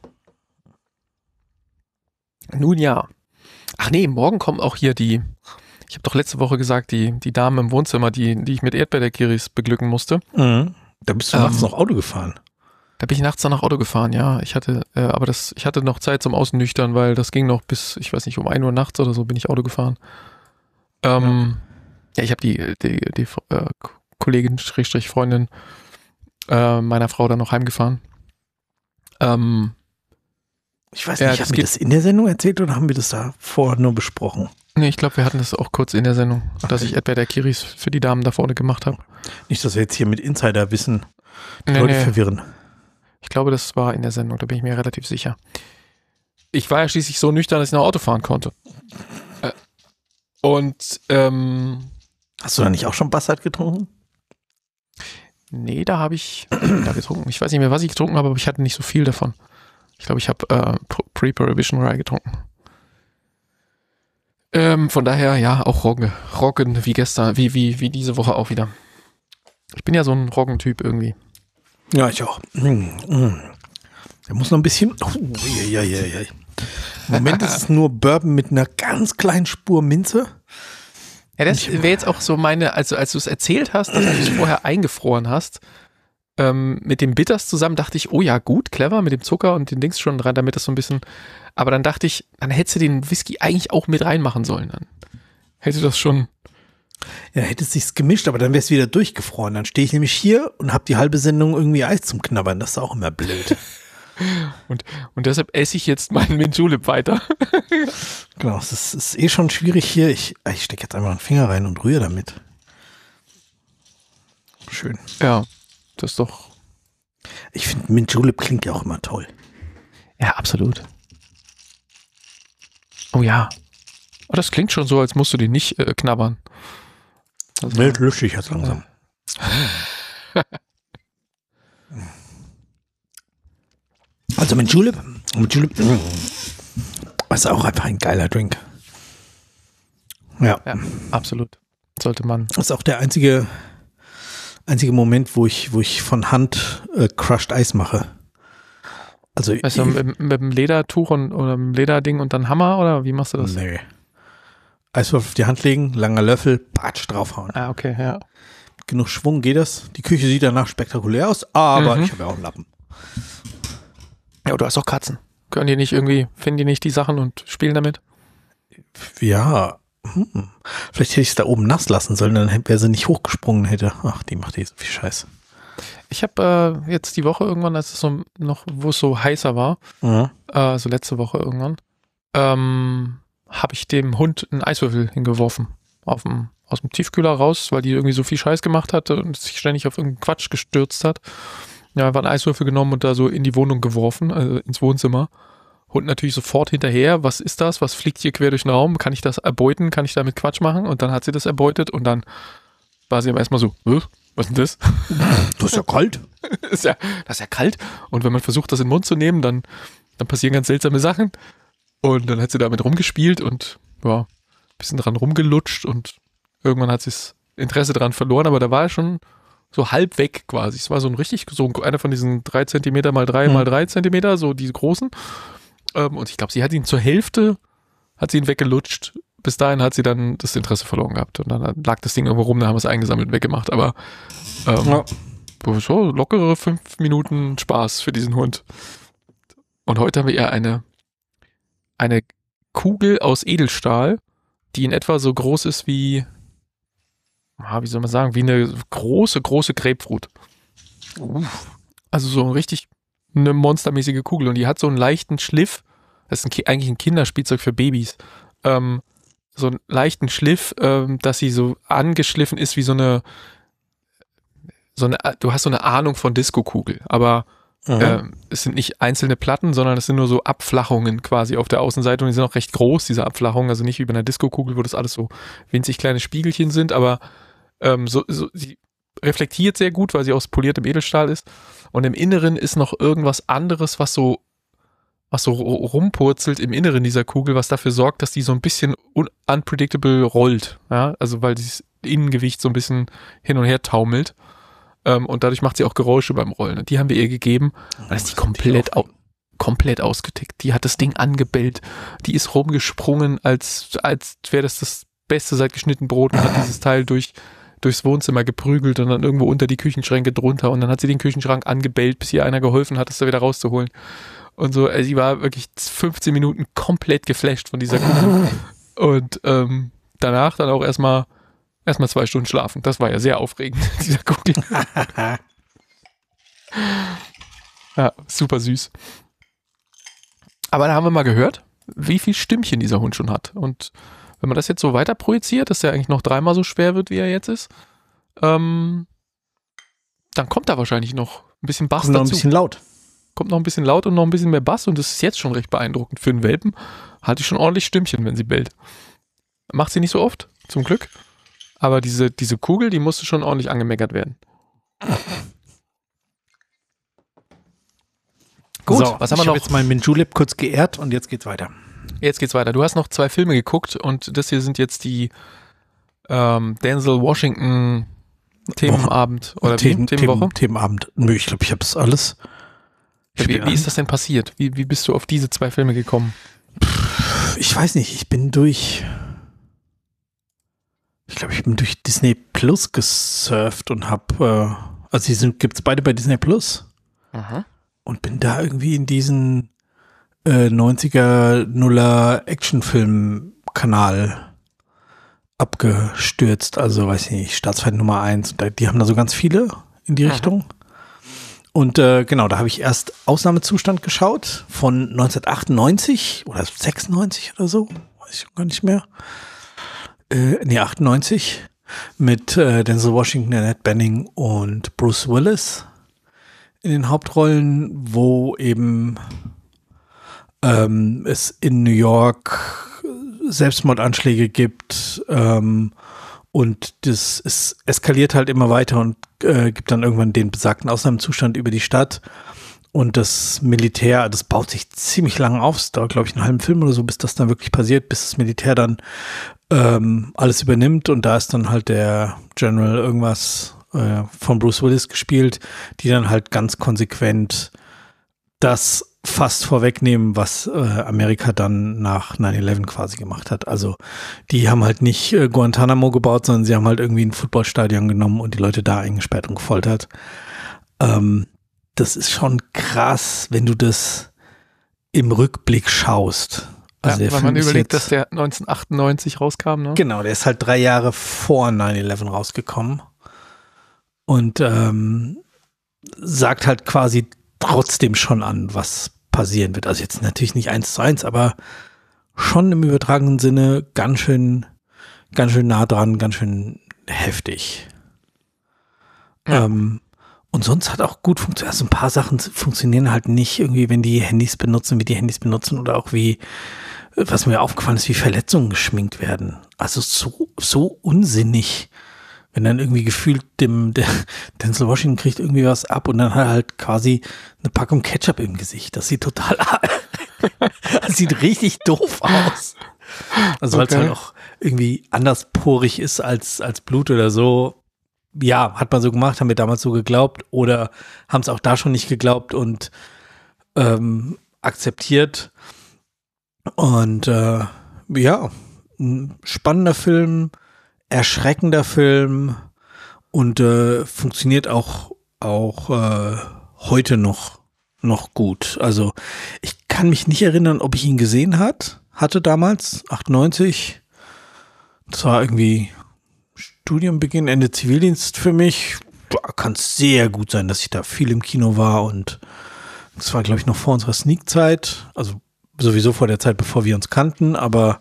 Nun ja. Ach nee, morgen kommt auch hier die, ich habe doch letzte Woche gesagt, die, die Dame im Wohnzimmer, die, die ich mit Erdbeerkiris beglücken musste.
Mhm. Da bist du ähm, nachts noch Auto gefahren.
Da bin ich nachts noch Auto gefahren, ja. Ich hatte, äh, aber das, ich hatte noch Zeit zum Außennüchtern, weil das ging noch bis, ich weiß nicht, um ein Uhr nachts oder so bin ich Auto gefahren. Ähm, ja. ja, ich habe die, die, die äh, Kollegin, Schrägstrich Freundin äh, meiner Frau dann noch heimgefahren. Ähm,
Ich weiß nicht, ja, haben wir das in der Sendung erzählt oder haben wir das da vorher nur besprochen?
Nee, ich glaube, wir hatten das auch kurz in der Sendung, okay. dass ich Erdbeer-Kiris für die Damen da vorne gemacht habe.
Nicht, dass wir jetzt hier mit Insider-Wissen die
nee,
Leute
nee.
verwirren.
Ich glaube, das war in der Sendung, da bin ich mir relativ sicher. Ich war ja schließlich so nüchtern, dass ich noch Auto fahren konnte. Und, ähm...
Hast du da nicht auch schon Bastard getrunken?
Nee, da habe ich da getrunken. Ich weiß nicht mehr, was ich getrunken habe, aber ich hatte nicht so viel davon. Ich glaube, ich habe äh, Pre-Prohibition Rye getrunken. Ähm, von daher, ja, auch Roggen. Roggen wie gestern, wie, wie, wie diese Woche auch wieder. Ich bin ja so ein Roggen-Typ irgendwie.
Ja, ich auch. Der muss noch ein bisschen... Oh, ja, ja, ja. Im Moment ist es nur Bourbon mit einer ganz kleinen Spur Minze.
Ja, das wäre jetzt auch so meine, also als du es erzählt hast, dass du es vorher eingefroren hast, Ähm, mit dem Bitters zusammen dachte ich, oh ja, gut, clever, mit dem Zucker und den Dings schon dran, damit das so ein bisschen, aber dann dachte ich, dann hättest du den Whisky eigentlich auch mit reinmachen sollen, dann hätte das schon.
Ja, hätte es sich gemischt, aber dann wäre es wieder durchgefroren, dann stehe ich nämlich hier und habe die halbe Sendung irgendwie Eis zum Knabbern, das ist auch immer blöd.
und, und deshalb esse ich jetzt meinen Mint Julep weiter.
Genau, es ist, ist eh schon schwierig hier, ich, ich stecke jetzt einfach einen Finger rein und rühre damit. Schön.
Ja. Das ist doch.
Ich finde, Mint Julep klingt ja auch immer toll.
Ja, absolut. Oh ja. Oh, das klingt schon so, als musst du die nicht äh, knabbern.
Also, Mild lüftig jetzt langsam. Also Mint Julep, Mint Julep ist auch einfach ein geiler Drink. Ja.
Ja, absolut. Sollte man.
Das ist auch der einzige einzige Moment, wo ich, wo ich von Hand äh, Crushed Eis mache. Also
weißt du, mit, mit dem Ledertuch und, oder mit dem Lederding und dann Hammer oder wie machst du das?
Nee. Eiswürfel auf die Hand legen, langer Löffel, patsch, draufhauen.
Ah, okay, ja.
Genug Schwung geht das. Die Küche sieht danach spektakulär aus, aber mhm. ich habe ja auch einen Lappen.
Ja, du hast auch Katzen. Können die nicht irgendwie, finden die nicht die Sachen und spielen damit?
Ja, hm. Vielleicht hätte ich es da oben nass lassen sollen, dann wäre sie nicht hochgesprungen hätte. Ach, die macht eh so viel Scheiß.
Ich habe äh, jetzt die Woche irgendwann, als es so noch, wo es so heißer war,
Mhm.
äh, so letzte Woche irgendwann, ähm, habe ich dem Hund einen Eiswürfel hingeworfen. Auf dem, aus dem Tiefkühler raus, weil die irgendwie so viel Scheiß gemacht hatte und sich ständig auf irgendeinen Quatsch gestürzt hat. Ja, einfach einen Eiswürfel genommen und da so in die Wohnung geworfen, also ins Wohnzimmer. Hund natürlich sofort hinterher. Was ist das? Was fliegt hier quer durch den Raum? Kann ich das erbeuten? Kann ich damit Quatsch machen? Und dann hat sie das erbeutet und dann war sie aber erstmal so, was ist denn das?
Das ist ja kalt.
Das ist ja, das ist ja kalt. Und wenn man versucht, das in den Mund zu nehmen, dann, dann passieren ganz seltsame Sachen. Und dann hat sie damit rumgespielt und ja, ein bisschen dran rumgelutscht und irgendwann hat sie das Interesse dran verloren, aber da war er schon so halb weg quasi. Es war so ein richtig, so einer von diesen drei Zentimeter mal drei mal drei Zentimeter, so diese großen. Ähm, und ich glaube, sie hat ihn zur Hälfte, hat sie ihn weggelutscht. Bis dahin hat sie dann das Interesse verloren gehabt. Und dann lag das Ding irgendwo rum, da haben wir es eingesammelt und weggemacht. Aber ähm,
Ja.
so lockere fünf Minuten Spaß für diesen Hund. Und heute haben wir eher eine, eine Kugel aus Edelstahl, die in etwa so groß ist wie, ah, wie soll man sagen, wie eine große, große Grapefruit. Also so richtig eine monstermäßige Kugel. Und die hat so einen leichten Schliff. Das ist ein, Ki- eigentlich ein Kinderspielzeug für Babys. Ähm, so einen leichten Schliff, ähm, dass sie so angeschliffen ist wie so eine, so eine, du hast so eine Ahnung von Disco-Kugel, aber ähm, es sind nicht einzelne Platten, sondern es sind nur so Abflachungen quasi auf der Außenseite und die sind auch recht groß, diese Abflachungen, also nicht wie bei einer Disco-Kugel, wo das alles so winzig kleine Spiegelchen sind, aber ähm, so, so, sie reflektiert sehr gut, weil sie aus poliertem Edelstahl ist und im Inneren ist noch irgendwas anderes, was so was so rumpurzelt im Inneren dieser Kugel, was dafür sorgt, dass die so ein bisschen un- unpredictable rollt, ja, also weil das Innengewicht so ein bisschen hin und her taumelt. Ähm, und dadurch macht sie auch Geräusche beim Rollen. Und die haben wir ihr gegeben. Dann ist die komplett, au- komplett ausgetickt. Die hat das Ding angebellt. Die ist rumgesprungen, als, als wäre das das Beste seit geschnitten Brot und hat dieses Teil durch, durchs Wohnzimmer geprügelt und dann irgendwo unter die Küchenschränke drunter. Und dann hat sie den Küchenschrank angebellt, bis ihr einer geholfen hat, das da wieder rauszuholen. Und so, also sie war wirklich fünfzehn Minuten komplett geflasht von dieser Kugel. Und ähm, danach dann auch erstmal Erstmal zwei Stunden schlafen. Das war ja sehr aufregend, dieser Kugel. Ja, super süß. Aber da haben wir mal gehört, wie viel Stimmchen dieser Hund schon hat. Und wenn man das jetzt so weiter projiziert, dass er eigentlich noch dreimal so schwer wird, wie er jetzt ist, ähm, dann kommt da wahrscheinlich noch ein bisschen Bass
Kommt noch ein
dazu.
bisschen laut.
Kommt noch ein bisschen laut und noch ein bisschen mehr Bass und das ist jetzt schon recht beeindruckend. Für einen Welpen hat die schon ordentlich Stimmchen, wenn sie bellt. Macht sie nicht so oft, zum Glück. Aber diese, diese Kugel, die musste schon ordentlich angemeckert werden. Gut,
So,
was haben wir
ich
noch?
habe jetzt meinen Minjulep kurz geehrt und jetzt geht's weiter.
Jetzt geht's weiter. Du hast noch zwei Filme geguckt und das hier sind jetzt die ähm, Denzel Washington Themenabend oder
Themen,
wie? Themenwoche?
Themen, Themenabend. Nö, ich glaube, ich habe das alles.
Ja, wie, wie ist das denn passiert? Wie, wie bist du auf diese zwei Filme gekommen?
Ich weiß nicht, ich bin durch, ich glaube, ich bin durch Disney Plus gesurft und habe, äh, also die sind, gibt's beide bei Disney Plus
Aha.
und bin da irgendwie in diesen äh, neunziger Nuller Actionfilm-Kanal abgestürzt, also weiß ich nicht, Staatsfeind Nummer eins, da, die haben da so ganz viele in die
Aha.
Richtung. Und äh, genau, da habe ich erst Ausnahmezustand geschaut von neunzehnhundertachtundneunzig oder sechsundneunzig oder so, weiß ich schon gar nicht mehr. Äh, nee, achtundneunzig mit äh, Denzel Washington, Annette Bening und Bruce Willis in den Hauptrollen, wo eben ähm, es in New York Selbstmordanschläge gibt ähm, und das es eskaliert halt immer weiter und äh, gibt dann irgendwann den besagten Ausnahmezustand über die Stadt und das Militär, das baut sich ziemlich lang auf, es dauert glaube ich einen halben Film oder so, bis das dann wirklich passiert, bis das Militär dann ähm, alles übernimmt und da ist dann halt der General irgendwas äh, von Bruce Willis gespielt, die dann halt ganz konsequent das fast vorwegnehmen, was äh, Amerika dann nach nine eleven quasi gemacht hat. Also die haben halt nicht äh, Guantanamo gebaut, sondern sie haben halt irgendwie ein Footballstadion genommen und die Leute da eingesperrt und gefoltert. Ähm, das ist schon krass, wenn du das im Rückblick schaust. Also
ja,
der
weil
Film
man
ist
überlegt,
jetzt,
dass der neunzehnhundertachtundneunzig rauskam, ne?
Genau, der ist halt drei Jahre vor nine eleven rausgekommen und ähm, sagt halt quasi trotzdem schon an, was passieren wird. Also jetzt natürlich nicht eins zu eins, aber schon im übertragenen Sinne ganz schön, ganz schön nah dran, ganz schön heftig.
Ja.
Ähm, und sonst hat auch gut funktioniert. Also ein paar Sachen funktionieren halt nicht irgendwie, wenn die Handys benutzen, wie die Handys benutzen oder auch wie, was mir aufgefallen ist, wie Verletzungen geschminkt werden. Also so, so unsinnig. Wenn dann irgendwie gefühlt dem, der Denzel Washington kriegt irgendwie was ab und dann hat er halt quasi eine Packung Ketchup im Gesicht. Das sieht total, das sieht richtig doof aus. Also weil es
Okay.
halt auch irgendwie andersporig ist als, als Blut oder so. Ja, hat man so gemacht, haben wir damals so geglaubt oder haben es auch da schon nicht geglaubt und ähm, akzeptiert. Und äh, ja, ein spannender Film, erschreckender Film und äh, funktioniert auch auch äh, heute noch noch gut. Also ich kann mich nicht erinnern, ob ich ihn gesehen hat, hatte damals achtundneunzig. Das war irgendwie Studienbeginn, Ende Zivildienst für mich. Boah, kann sehr gut sein, dass ich da viel im Kino war und das war, glaube ich, noch vor unserer Sneak-Zeit. Also sowieso vor der Zeit, bevor wir uns kannten, aber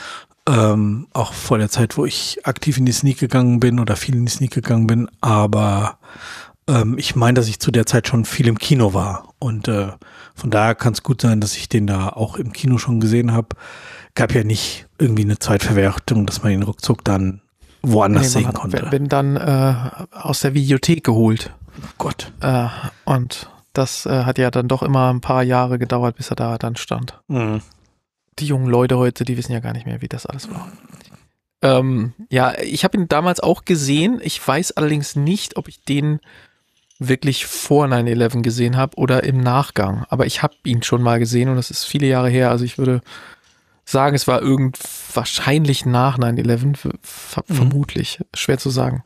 ähm, auch vor der Zeit, wo ich aktiv in die Sneak gegangen bin oder viel in die Sneak gegangen bin. Aber ähm, ich meine, dass ich zu der Zeit schon viel im Kino war und äh, von daher kann es gut sein, dass ich den da auch im Kino schon gesehen habe. Gab ja nicht irgendwie eine Zeitverwertung, dass man ihn ruckzuck dann woanders
Nee, man
sehen
hat,
konnte.
bin dann äh, aus der Videothek geholt.
Oh Gott.
Äh, und das äh, hat ja dann doch immer ein paar Jahre gedauert, bis er da dann stand.
Mhm.
Die jungen Leute heute, die wissen ja gar nicht mehr, wie das alles war. Ähm, ja, ich habe ihn damals auch gesehen. Ich weiß allerdings nicht, ob ich den wirklich vor nine eleven gesehen habe oder im Nachgang. Aber ich habe ihn schon mal gesehen und das ist viele Jahre her. Also ich würde sagen, es war irgend wahrscheinlich nach nine eleven, ver-
Mhm.
vermutlich. Schwer zu sagen.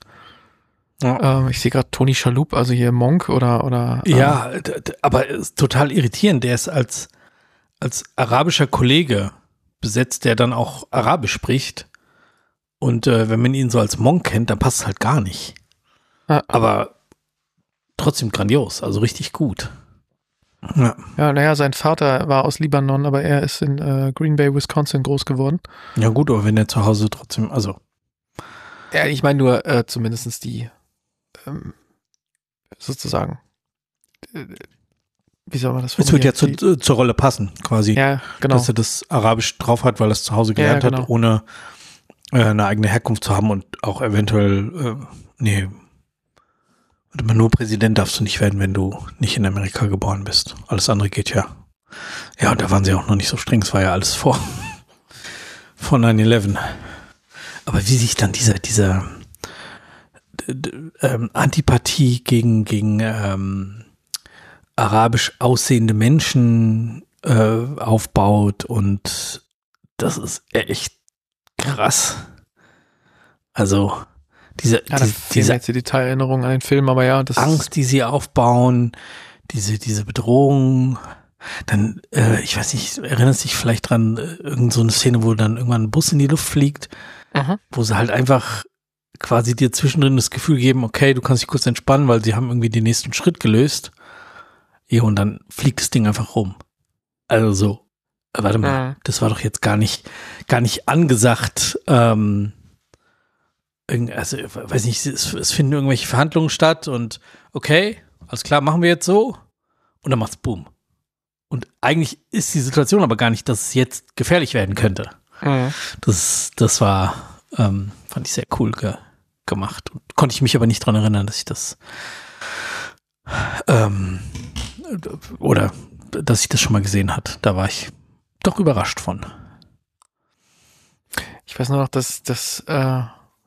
Ja.
Ähm, ich sehe gerade Tony Shalhoub, also hier Monk oder oder äh,
Ja, d- d- aber es ist total irritierend. Der ist als, als arabischer Kollege besetzt, der dann auch Arabisch spricht. Und äh, wenn man ihn so als Monk kennt, dann passt es halt gar nicht.
Ja.
Aber trotzdem grandios, also richtig gut. Ja,
Ja, naja, sein Vater war aus Libanon, aber er ist in äh, Green Bay, Wisconsin groß geworden.
ja gut, aber wenn er zu Hause trotzdem, also
Ja, ich meine nur äh, zumindest die ähm, sozusagen, äh, wie soll man das
es wird ja
formulieren?
zu, zur Rolle passen, quasi.
Die, ja, genau.
Dass er das Arabisch drauf hat, weil er es zu Hause
Ja,
gelernt
genau.
hat, ohne äh, eine eigene Herkunft zu haben und auch eventuell, äh, nee, warte mal, nur Präsident darfst du nicht werden, wenn du nicht in Amerika geboren bist. Alles andere geht ja. Ja, und da waren sie auch noch nicht so streng, es war ja alles vor, vor nine eleven. Aber wie sich dann dieser, dieser d- d- ähm, Antipathie gegen, gegen ähm, arabisch aussehende Menschen äh, aufbaut und das ist echt krass. Also diese,
Ja, da
diese,
fehlen
diese
mir jetzt die Detailerinnerungen an den Film, aber ja, das
Angst, die sie aufbauen, diese, diese Bedrohung. Dann, äh, ich weiß nicht, erinnerst dich vielleicht dran, äh, irgend so eine Szene, wo dann irgendwann ein Bus in die Luft fliegt,
Mhm.
wo sie halt einfach quasi dir zwischendrin das Gefühl geben, okay, du kannst dich kurz entspannen, weil sie haben irgendwie den nächsten Schritt gelöst. Ja, und dann fliegt das Ding einfach rum. Also so, äh, warte mal,
Mhm.
das war doch jetzt gar nicht, gar nicht angesagt. Ähm, irgend- also, ich weiß nicht, es, es finden irgendwelche Verhandlungen statt und okay, alles klar, machen wir jetzt so. Und dann macht's Boom. Und eigentlich ist die Situation aber gar nicht, dass es jetzt gefährlich werden könnte.
Mhm.
Das, das war, ähm, fand ich sehr cool ge gemacht. Und konnte ich mich aber nicht dran erinnern, dass ich das ähm, oder dass ich das schon mal gesehen hat. Da war ich doch überrascht von.
Ich weiß nur noch, dass, dass, äh,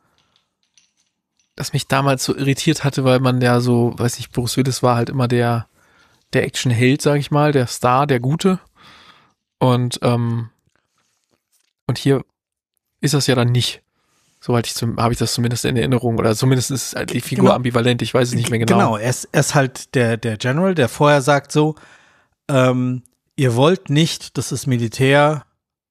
dass mich damals so irritiert hatte, weil man ja so, weiß ich, Bruce Willis war halt immer der, der Actionheld, sag ich mal, der Star, der Gute. Und, ähm, und hier ist das ja dann nicht. Soweit ich zum, habe ich das zumindest in Erinnerung, oder zumindest ist halt die Figur
Genau.
ambivalent, ich weiß es nicht mehr genau.
Genau, er ist, er ist halt der, der General, der vorher sagt so, ähm, ihr wollt nicht, dass das Militär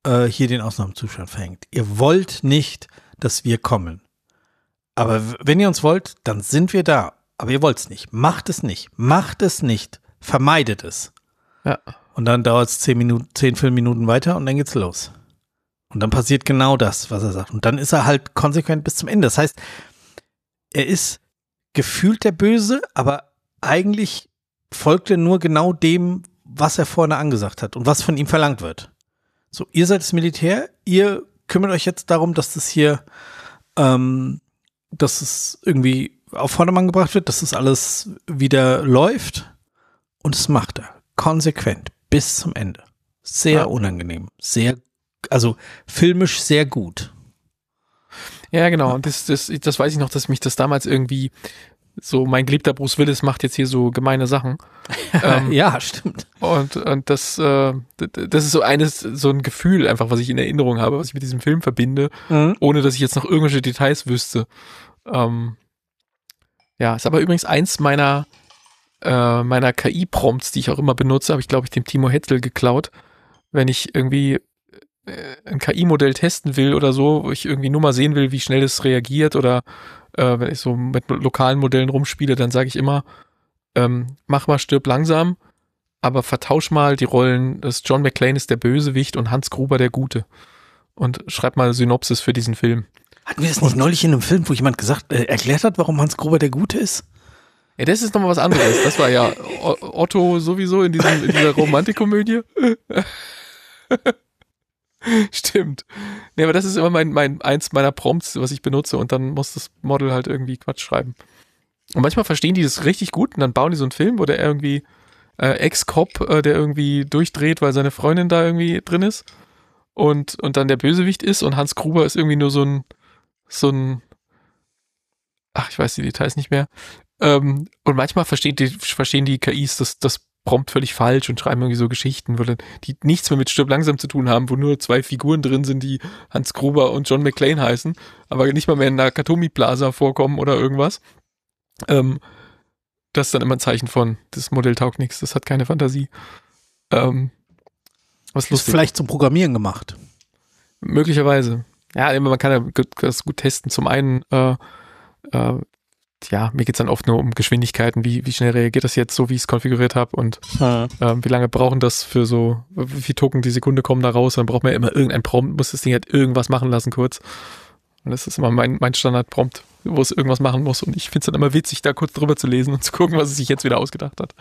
äh, hier den Ausnahmezustand verhängt. Ihr wollt nicht, dass wir kommen. Aber w- wenn ihr uns wollt, dann sind wir da. Aber ihr wollt es nicht. Macht es nicht. Macht es nicht. Vermeidet es.
Ja.
Und dann dauert es zehn Minuten, zehn Filmminuten weiter und dann geht's los. Und dann passiert genau das, was er sagt. Und dann ist er halt konsequent bis zum Ende. Das heißt, er ist gefühlt der Böse, aber eigentlich folgt er nur genau dem, was er vorne angesagt hat und was von ihm verlangt wird. So, ihr seid das Militär, ihr kümmert euch jetzt darum, dass das hier, ähm, dass es irgendwie auf Vordermann gebracht wird, dass das alles wieder läuft. Und das macht er konsequent bis zum Ende. Sehr
Ja.
unangenehm, sehr, also filmisch sehr gut.
Ja, genau. Und das, das, das weiß ich noch, dass mich das damals irgendwie so, mein geliebter Bruce Willis macht jetzt hier so gemeine Sachen. ähm,
Ja, stimmt.
Und, und das, äh, das ist so eines, so ein Gefühl einfach, was ich in Erinnerung habe, was ich mit diesem Film verbinde,
Mhm.
ohne dass ich jetzt noch irgendwelche Details wüsste. Ähm, ja, ist aber übrigens eins meiner, äh, meiner K I-Prompts, die ich auch immer benutze, habe ich, glaube ich, dem Timo Hetzel geklaut. Wenn ich irgendwie äh, ein K I-Modell testen will oder so, wo ich irgendwie nur mal sehen will, wie schnell es reagiert oder äh, wenn ich so mit lokalen Modellen rumspiele, dann sage ich immer, ähm, mach mal Stirb langsam, aber vertausch mal die Rollen, dass John McClane ist der Bösewicht und Hans Gruber der Gute. Und schreib mal Synopsis für diesen Film.
Hatten wir das nicht neulich in einem Film, wo jemand gesagt, äh, erklärt hat, warum Hans Gruber der Gute ist?
Ja, das ist nochmal was anderes. Das war ja O- Otto sowieso in, diesem, in dieser Romantikkomödie. Stimmt. Nee, aber das ist immer mein, mein, eins meiner Prompts, was ich benutze und dann muss das Model halt irgendwie Quatsch schreiben. Und manchmal verstehen die das richtig gut und dann bauen die so einen Film, wo der irgendwie äh, Ex-Cop, äh, der irgendwie durchdreht, weil seine Freundin da irgendwie drin ist und, und dann der Bösewicht ist und Hans Gruber ist irgendwie nur so ein, so ein, ach, ich weiß die Details nicht mehr. Ähm, und manchmal verstehen die, verstehen die K Is das, das Prompt völlig falsch und schreiben irgendwie so Geschichten, wo dann, die nichts mehr mit Stirb langsam zu tun haben, wo nur zwei Figuren drin sind, die Hans Gruber und John McClane heißen, aber nicht mal mehr in Nakatomi Plaza vorkommen oder irgendwas. Ähm, das ist dann immer ein Zeichen von, das Modell taugt nichts, das hat keine Fantasie. Ähm, was
Ist
lustig.
vielleicht zum Programmieren gemacht.
Möglicherweise. Ja, man kann ja gut- das gut testen. Zum einen, äh, äh, ja, mir geht's dann oft nur um Geschwindigkeiten, wie, wie schnell reagiert das jetzt, so wie ich es konfiguriert habe und
Hm.
ähm, wie lange brauchen das für so, wie viele Token die Sekunde kommen da raus, dann braucht man ja immer irgendein Prompt, muss das Ding halt irgendwas machen lassen kurz. Und das ist immer mein, mein Standard-Prompt, wo es irgendwas machen muss und ich finde es dann immer witzig, da kurz drüber zu lesen und zu gucken, was es sich jetzt wieder ausgedacht hat.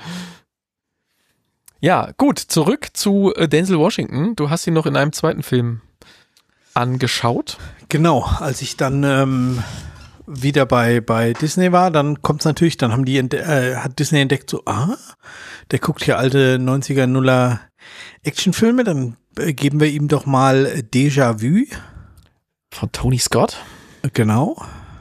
Ja, gut, zurück zu äh, Denzel Washington. Du hast ihn noch in einem zweiten Film angeschaut.
Genau, als ich dann ähm, wieder bei, bei Disney war, dann kommt's natürlich, dann haben die ent- äh, hat Disney entdeckt, so, ah, der guckt hier alte neunziger, Nuller Actionfilme, dann äh, geben wir ihm doch mal äh, Déjà-vu.
Von Tony Scott.
Genau.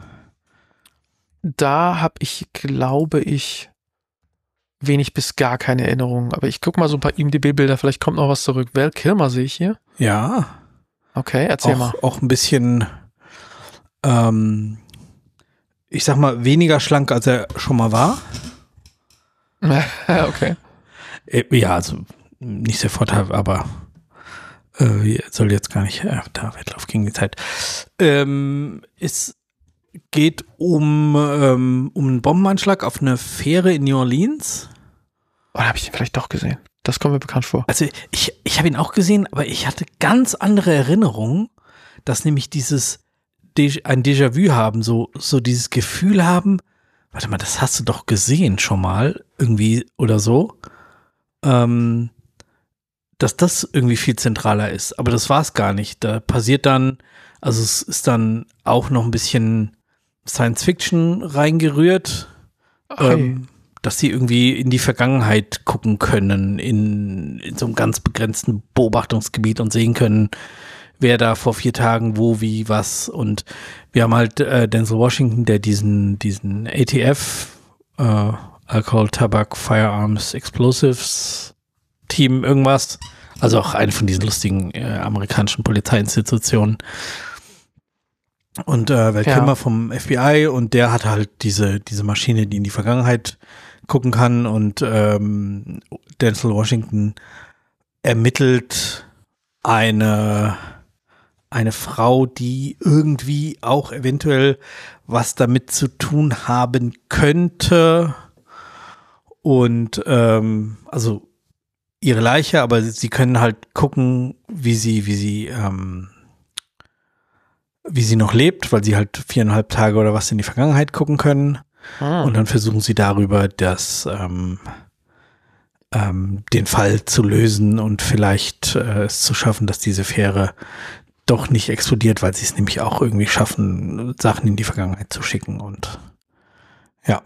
Da habe ich, glaube ich, wenig bis gar keine Erinnerung. Aber ich gucke mal so ein paar I M D B-Bilder, vielleicht kommt noch was zurück. Val Kilmer sehe ich hier.
Ja.
Okay, erzähl
auch,
mal.
auch ein bisschen, ähm, ich sag mal, weniger schlank, als er schon mal war.
Okay.
Äh, ja, also nicht sehr vorteilhaft, aber äh, soll jetzt gar nicht, äh, da Wettlauf gegen die Zeit. Ähm, es geht um, ähm, um einen Bombenanschlag auf eine Fähre in New Orleans.
Oh, da habe ich den vielleicht doch gesehen. Das kommt mir bekannt vor.
Also ich, ich habe ihn auch gesehen, aber ich hatte ganz andere Erinnerungen, dass nämlich dieses Dé- ein Déjà-vu haben, so, so dieses Gefühl haben, warte mal, das hast du doch gesehen schon mal, irgendwie oder so, ähm, dass das irgendwie viel zentraler ist. Aber das war es gar nicht. Da passiert dann, also es ist dann auch noch ein bisschen Science-Fiction reingerührt,
Ach,
ähm, dass sie irgendwie in die Vergangenheit gucken können, in, in so einem ganz begrenzten Beobachtungsgebiet und sehen können, wer da vor vier Tagen wo, wie, was. Und wir haben halt äh, Denzel Washington, der diesen, diesen A T F, äh, Alcohol, Tabak, Firearms, Explosives Team, irgendwas. Also auch eine von diesen lustigen äh, amerikanischen Polizeiinstitutionen. Und äh, Val
Ja.
Kilmer vom F B I und der hat halt diese, diese Maschine, die in die Vergangenheit gucken kann und ähm, Denzel Washington ermittelt eine, eine Frau, die irgendwie auch eventuell was damit zu tun haben könnte. Und ähm, also ihre Leiche, aber sie können halt gucken, wie sie, wie sie, ähm, wie sie noch lebt, weil sie halt viereinhalb Tage oder was in die Vergangenheit gucken können. Ah. Und dann versuchen sie darüber, das ähm, ähm, den Fall zu lösen und vielleicht äh, es zu schaffen, dass diese Fähre doch nicht explodiert, weil sie es nämlich auch irgendwie schaffen, Sachen in die Vergangenheit zu schicken. Und ja.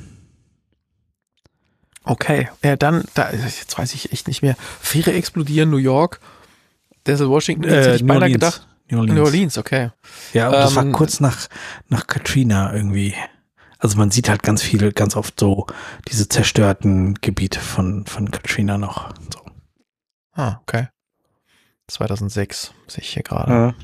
Okay, ja, dann, da, jetzt weiß ich echt nicht mehr. Fähre explodieren, New York, Denzel Washington, jetzt
äh,
hätte ich beinahe
Orleans.
gedacht.
New Orleans.
New Orleans, okay.
Ja, und das
Ähm,
war kurz nach, nach Katrina irgendwie. Also man sieht halt ganz viel, ganz oft so diese zerstörten Gebiete von, von Katrina noch. So.
Ah, okay. zweitausendsechs sehe ich hier gerade.
Ja.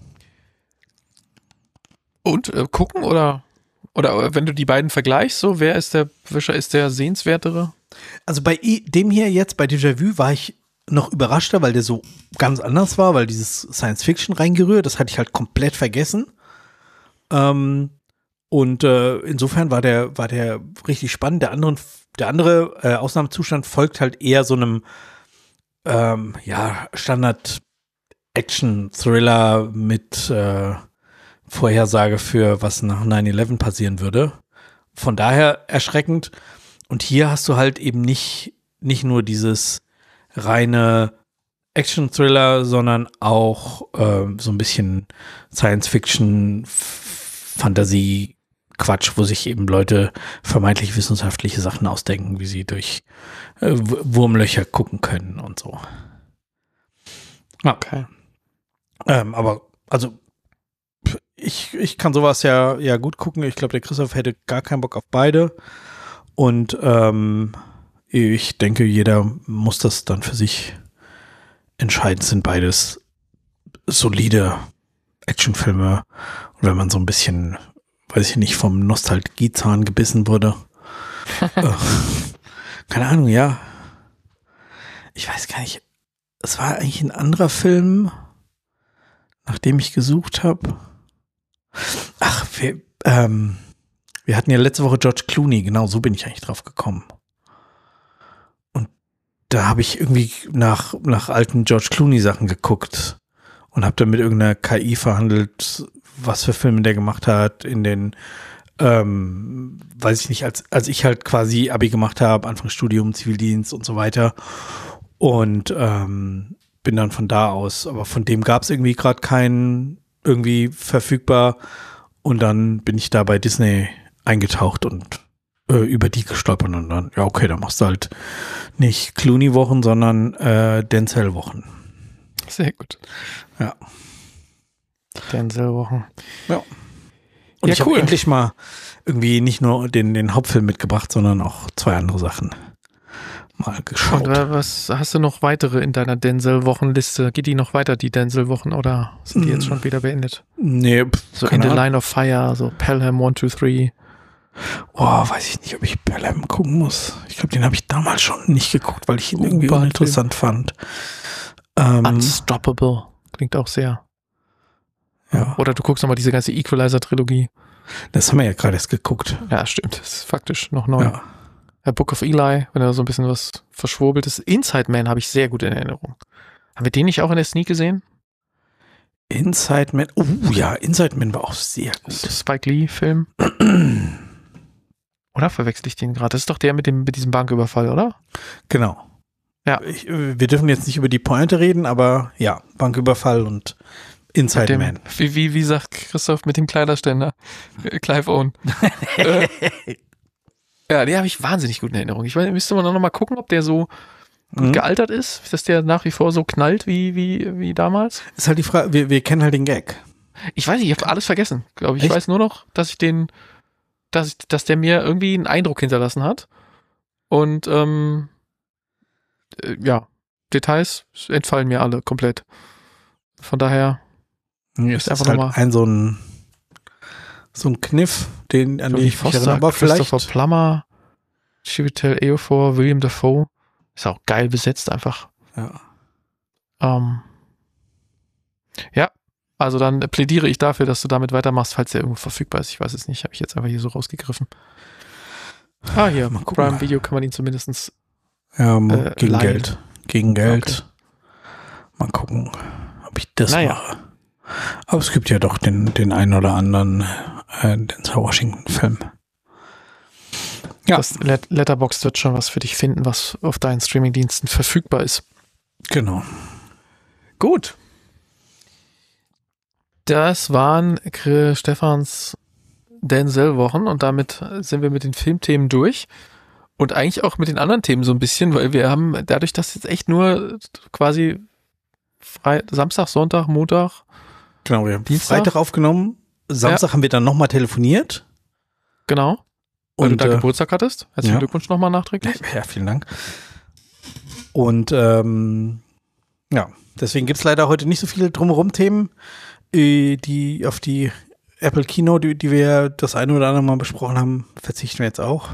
Und äh, gucken oder oder wenn du die beiden vergleichst, so wer ist der Wischer ist der sehenswertere?
Also bei i- dem hier jetzt bei Déjà-vu war ich noch überraschter, weil der so ganz anders war, weil dieses Science-Fiction reingerührt, das hatte ich halt komplett vergessen. Ähm, und äh, insofern war der war der richtig spannend. Der anderen der andere äh, Ausnahmezustand folgt halt eher so einem ähm, ja Standard Action-Thriller mit äh, Vorhersage für was nach nine eleven passieren würde. Von daher erschreckend. Und hier hast du halt eben nicht, nicht nur dieses reine Action-Thriller, sondern auch äh, so ein bisschen Science-Fiction, Fantasie-Quatsch, wo sich eben Leute vermeintlich wissenschaftliche Sachen ausdenken, wie sie durch äh, Wurmlöcher gucken können und so.
Okay.
Ähm, aber also Ich, ich kann sowas ja, ja gut gucken. Ich glaube, der Christoph hätte gar keinen Bock auf beide. Und ähm, ich denke, jeder muss das dann für sich entscheiden. Es sind beides solide Actionfilme. Und wenn man so ein bisschen, weiß ich nicht, vom Nostalgiezahn gebissen wurde. äh, keine Ahnung, ja. Ich weiß gar nicht. Es war eigentlich ein anderer Film, nach dem ich gesucht habe. Ach, wir, ähm, wir hatten ja letzte Woche George Clooney, genau, so bin ich eigentlich drauf gekommen. Und da habe ich irgendwie nach, nach alten George Clooney Sachen geguckt und habe dann mit irgendeiner K I verhandelt, was für Filme der gemacht hat in den, ähm, weiß ich nicht, als, als ich halt quasi Abi gemacht habe, Anfangsstudium, Zivildienst und so weiter. Und ähm, bin dann von da aus, aber von dem gab es irgendwie gerade keinen irgendwie verfügbar und dann bin ich da bei Disney eingetaucht und äh, über die gestolpert und dann, ja okay, dann machst du halt nicht Clooney-Wochen, sondern äh, Denzel-Wochen.
Sehr gut.
Ja.
Denzel-Wochen.
Ja. Und
ja,
ich
cool.
habe endlich mal irgendwie nicht nur den, den Hauptfilm mitgebracht, sondern auch zwei andere Sachen mal geschaut.
Und äh, was hast du noch weitere in deiner Denzel-Wochenliste? Geht die noch weiter, die Denzel-Wochen, oder sind die jetzt schon wieder beendet?
Nee, pff,
So In the Line of Fire, so Pelham one two three.
Oh, weiß ich nicht, ob ich Pelham gucken muss. Ich glaube, den habe ich damals schon nicht geguckt, weil ich ihn irgendwie
U-Bahn-Film.
uninteressant fand. Ähm,
Unstoppable. Klingt auch sehr.
ja,
Oder du guckst nochmal diese ganze Equalizer-Trilogie.
das haben wir ja gerade erst geguckt.
Ja, stimmt. Das ist faktisch noch neu.
Ja.
A Book of Eli, wenn da so ein bisschen was verschwurbelt ist. Inside Man habe ich sehr gut in Erinnerung. Haben wir den nicht auch in der Sneak gesehen?
Inside Man, oh ja, Inside Man war auch sehr gut.
Das ist ein Spike Lee-Film. Oder verwechsel ich den gerade? Das ist doch der mit dem mit diesem Banküberfall, oder?
Genau.
Ja.
Ich, wir dürfen jetzt nicht über die Pointe reden, aber ja, Banküberfall und Inside
dem,
Man.
Wie, wie, wie sagt Christoph mit dem Kleiderständer? Clive Owen. äh, ja, den habe ich wahnsinnig gut in Erinnerung. Ich meine, müsste man noch mal gucken, ob der so gut
Mhm.
gealtert ist, dass der nach wie vor so knallt wie, wie, wie damals.
Ist halt die Frage, wir, wir kennen halt den Gag.
Ich weiß nicht, ich habe alles vergessen, glaube ich. Ich
Echt?
weiß nur noch, dass ich den, dass, ich, dass der mir irgendwie einen Eindruck hinterlassen hat. Und ähm, äh, ja, Details entfallen mir alle komplett. Von daher
Es
einfach
ist halt
noch mal-
ein so ein so ein Kniff, den an den
Jodie
ich mich erinnere,
Foster,
aber vielleicht
Christopher Plummer, Chiwetel Ejiofor, William Dafoe. Ist auch geil besetzt einfach.
ja.
Ähm, Ja, also dann plädiere ich dafür, dass du damit weitermachst, falls der irgendwo verfügbar ist. Ich weiß es nicht, habe ich jetzt einfach hier so rausgegriffen. Ah, hier, Prime Video kann man ihn zumindest
ja,
äh,
gegen
leihen.
Geld. Gegen Geld.
Okay.
Mal gucken, ob ich das
naja.
mache. Aber es gibt ja doch den, den einen oder anderen äh, Denzel Washington-Film.
Ja. Das Let- Letterboxd wird schon was für dich finden, was auf deinen Streamingdiensten verfügbar ist.
Genau.
Gut. Das waren K- Stefans Denzel-Wochen und damit sind wir mit den Filmthemen durch und eigentlich auch mit den anderen Themen so ein bisschen, weil wir haben dadurch, dass jetzt echt nur quasi Fre- Samstag, Sonntag, Montag,
Genau, wir haben
Dienstag?
Freitag aufgenommen. Samstag ja. haben wir dann nochmal telefoniert.
Genau. Weil
und
du da
äh,
Geburtstag hattest. Herzlichen
ja.
Glückwunsch nochmal nachträglich.
Ja, vielen Dank. Und ähm, ja, deswegen gibt es leider heute nicht so viele Drumherum-Themen, die auf die Apple Kino, die, die wir das eine oder andere Mal besprochen haben, verzichten wir jetzt auch.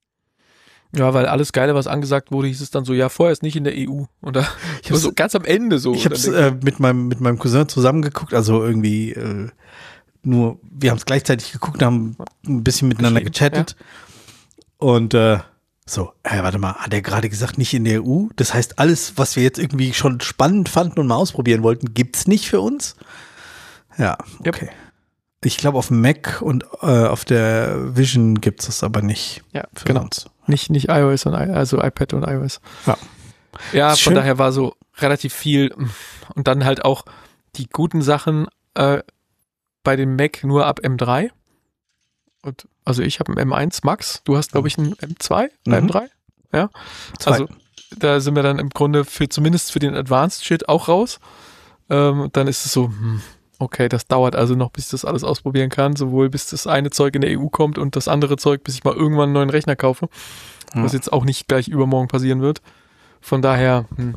Ja, weil alles Geile, was angesagt wurde, hieß es dann so, ja, vorher ist nicht in der E U. Und da ich so ganz am Ende so.
Ich habe es äh, mit meinem mit meinem Cousin zusammengeguckt, also irgendwie äh, nur, wir haben es gleichzeitig geguckt, haben ein bisschen miteinander gechattet. Ja. Und äh, so, äh, warte mal, hat er gerade gesagt, nicht in der E U? Das heißt, alles, was wir jetzt irgendwie schon spannend fanden und mal ausprobieren wollten, gibt's nicht für uns? Ja, okay. Yep. Ich glaube, auf dem Mac und äh, auf der Vision gibt es das aber nicht.
Ja, für genau. uns. Nicht, nicht iOS, und I- also iPad und iOS.
Ja,
ja von schön. Daher war so relativ viel und dann halt auch die guten Sachen äh, bei dem Mac nur ab M drei. Und, also ich habe einen M eins Max, du hast, glaube ich, einen M zwei oder mhm. M drei. Ja,
Zwei.
Also da sind wir dann im Grunde für zumindest für den Advanced Shit auch raus. Ähm, dann ist es so, hm, okay, das dauert also noch, bis ich das alles ausprobieren kann, sowohl bis das eine Zeug in der E U kommt und das andere Zeug, bis ich mal irgendwann einen neuen Rechner kaufe, hm. was jetzt auch nicht gleich übermorgen passieren wird. Von daher hm,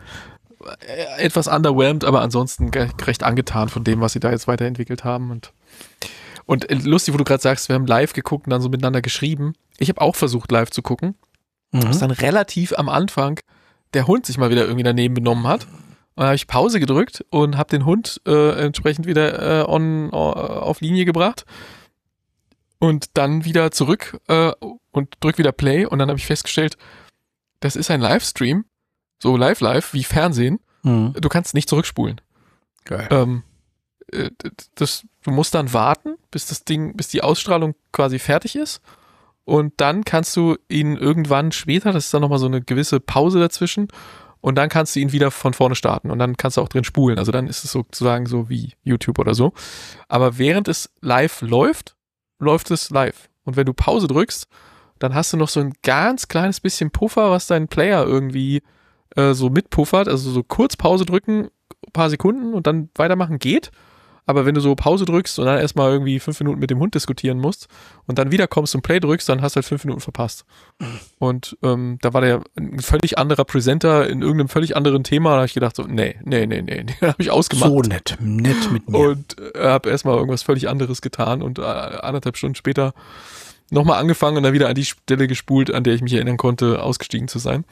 etwas underwhelmed, aber ansonsten recht angetan von dem, was sie da jetzt weiterentwickelt haben. Und, und lustig, wo du gerade sagst, wir haben live geguckt und dann so miteinander geschrieben. Ich habe auch versucht, live zu gucken, mhm. was dann relativ am Anfang der Hund sich mal wieder irgendwie daneben benommen hat. Und dann habe ich Pause gedrückt und habe den Hund äh, entsprechend wieder äh, on, on, auf Linie gebracht und dann wieder zurück äh, und drück wieder Play und dann habe ich festgestellt, das ist ein Livestream, so live live wie Fernsehen. Mhm. Du kannst nicht zurückspulen.
Geil.
Ähm, äh, das, du musst dann warten, bis das Ding, bis die Ausstrahlung quasi fertig ist und dann kannst du ihn irgendwann später, das ist dann nochmal so eine gewisse Pause dazwischen. Und dann kannst du ihn wieder von vorne starten und dann kannst du auch drin spulen. Also dann ist es sozusagen so wie YouTube oder so. Aber während es live läuft, läuft es live. Und wenn du Pause drückst, dann hast du noch so ein ganz kleines bisschen Puffer, was dein Player irgendwie äh, so mitpuffert. Also so kurz Pause drücken, ein paar Sekunden und dann weitermachen geht. Aber wenn du so Pause drückst und dann erstmal irgendwie fünf Minuten mit dem Hund diskutieren musst und dann wieder kommst und Play drückst, dann hast du halt fünf Minuten verpasst. Und ähm, da war der ein völlig anderer Presenter in irgendeinem völlig anderen Thema. Da habe ich gedacht so, nee, nee, nee, nee, den habe ich ausgemacht.
So nett, nett mit mir.
Und äh, habe erstmal irgendwas völlig anderes getan und äh, anderthalb Stunden später nochmal angefangen und dann wieder an die Stelle gespult, an der ich mich erinnern konnte, ausgestiegen zu sein.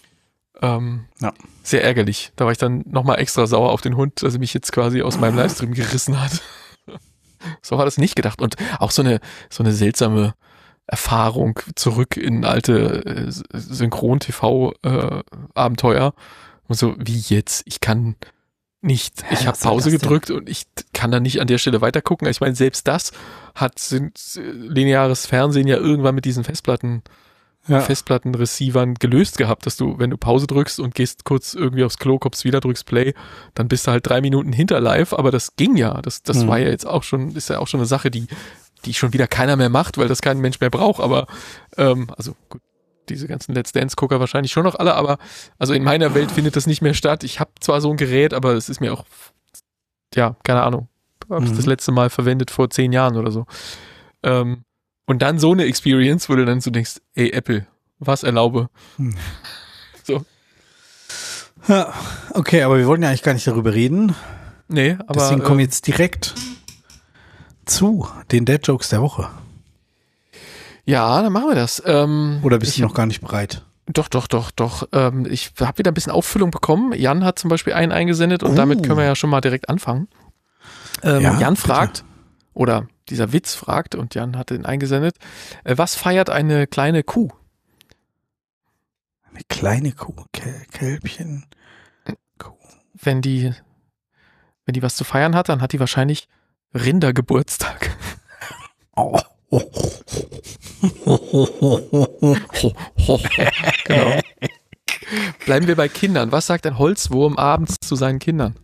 Ähm, ja. Sehr ärgerlich. Da war ich dann nochmal extra sauer auf den Hund, dass er mich jetzt quasi aus meinem Livestream gerissen hat. So war das nicht gedacht. Und auch so eine, so eine seltsame Erfahrung zurück in alte äh, Synchron-T V-Abenteuer. Äh, und so, wie jetzt? Ich kann nicht, ja, ich habe Pause gedrückt und ich kann dann nicht an der Stelle weitergucken. Ich meine, selbst das hat sind, lineares Fernsehen ja irgendwann mit diesen Festplatten Ja. Festplattenreceivern gelöst gehabt, dass du, wenn du Pause drückst und gehst kurz irgendwie aufs Klo, kommst wieder, drückst Play, dann bist du halt drei Minuten hinter live, aber das ging ja. Das, das mhm. war ja jetzt auch schon, ist ja auch schon eine Sache, die, die schon wieder keiner mehr macht, weil das kein Mensch mehr braucht, aber, ähm, also gut, diese ganzen Let's Dance-Gucker wahrscheinlich schon noch alle, aber, also in meiner Welt findet das nicht mehr statt. Ich habe zwar so ein Gerät, aber es ist mir auch, ja, keine Ahnung, habe ich mhm. das letzte Mal verwendet vor zehn Jahren oder so. Ähm, Und dann so eine Experience, wo du dann so denkst, ey Apple, was erlaube? Hm. So.
Ja, okay, aber wir wollten ja eigentlich gar nicht darüber reden.
Nee, aber
deswegen kommen wir jetzt direkt zu den Dad-Jokes der Woche.
Ja, dann machen wir das. Ähm,
Oder bist du noch gar nicht bereit?
Doch, doch, doch, doch. Ähm, ich habe wieder ein bisschen Auffüllung bekommen. Jan hat zum Beispiel einen eingesendet und
Oh.
damit können wir ja schon mal direkt anfangen. Ähm,
Ja,
Jan
bitte.
fragt, oder dieser Witz fragt, und Jan hat den eingesendet, äh, was feiert eine kleine Kuh?
Eine kleine Kuh, Kä- Kälbchen. Kuh.
Wenn die, wenn die was zu feiern hat, dann hat die wahrscheinlich Rindergeburtstag.
Oh. Oh.
Genau. Bleiben wir bei Kindern. Was sagt ein Holzwurm abends zu seinen Kindern?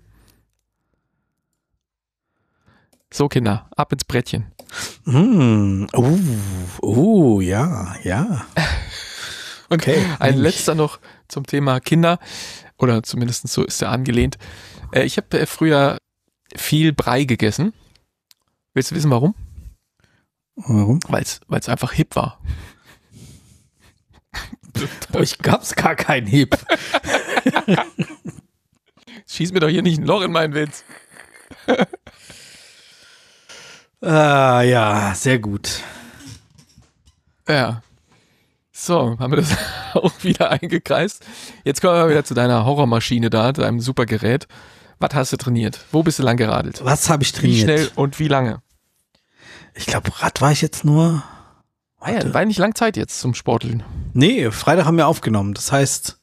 So, Kinder, ab ins Brettchen.
Mm. Uh. Uh, ja, ja.
Und
Okay,
ein
nämlich.
letzter noch zum Thema Kinder, oder zumindest so ist er angelehnt. Äh, ich habe äh, früher viel Brei gegessen. Willst du wissen, warum?
Warum?
Weil es einfach hip war.
Boah, ich gab's gar keinen Hieb.
Schieß mir doch hier nicht ein Loch in meinen Witz.
Ah, ja, sehr gut.
Ja. So, haben wir das auch wieder eingekreist. Jetzt kommen wir wieder zu deiner Horrormaschine da, deinem super Gerät. Was hast du trainiert? Wo bist du lang geradelt?
Was habe ich
Wie
trainiert?
schnell und wie lange?
Ich glaube, Rad war ich jetzt nur.
Ah ja, war nicht lang Zeit jetzt zum Sporteln.
Nee, Freitag haben wir aufgenommen. Das heißt,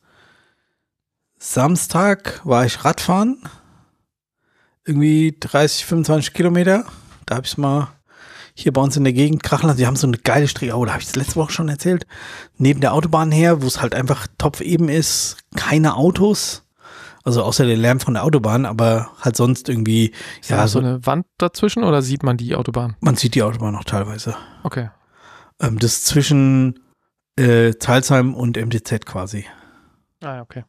Samstag war ich Radfahren. Irgendwie dreißig, fünfundzwanzig Kilometer. Da habe ich mal hier bei uns in der Gegend krachen lassen. Die haben so eine geile Strecke. Oh, da habe ich das letzte Woche schon erzählt. Neben der Autobahn her, wo es halt einfach top eben ist. Keine Autos. Also außer der Lärm von der Autobahn, aber halt sonst irgendwie.
Ist da
Ja,
so
so,
eine Wand dazwischen oder sieht man die Autobahn?
man sieht die Autobahn noch teilweise.
Okay.
Ähm, das ist zwischen äh, Talsheim und M D Z quasi.
Ah, okay.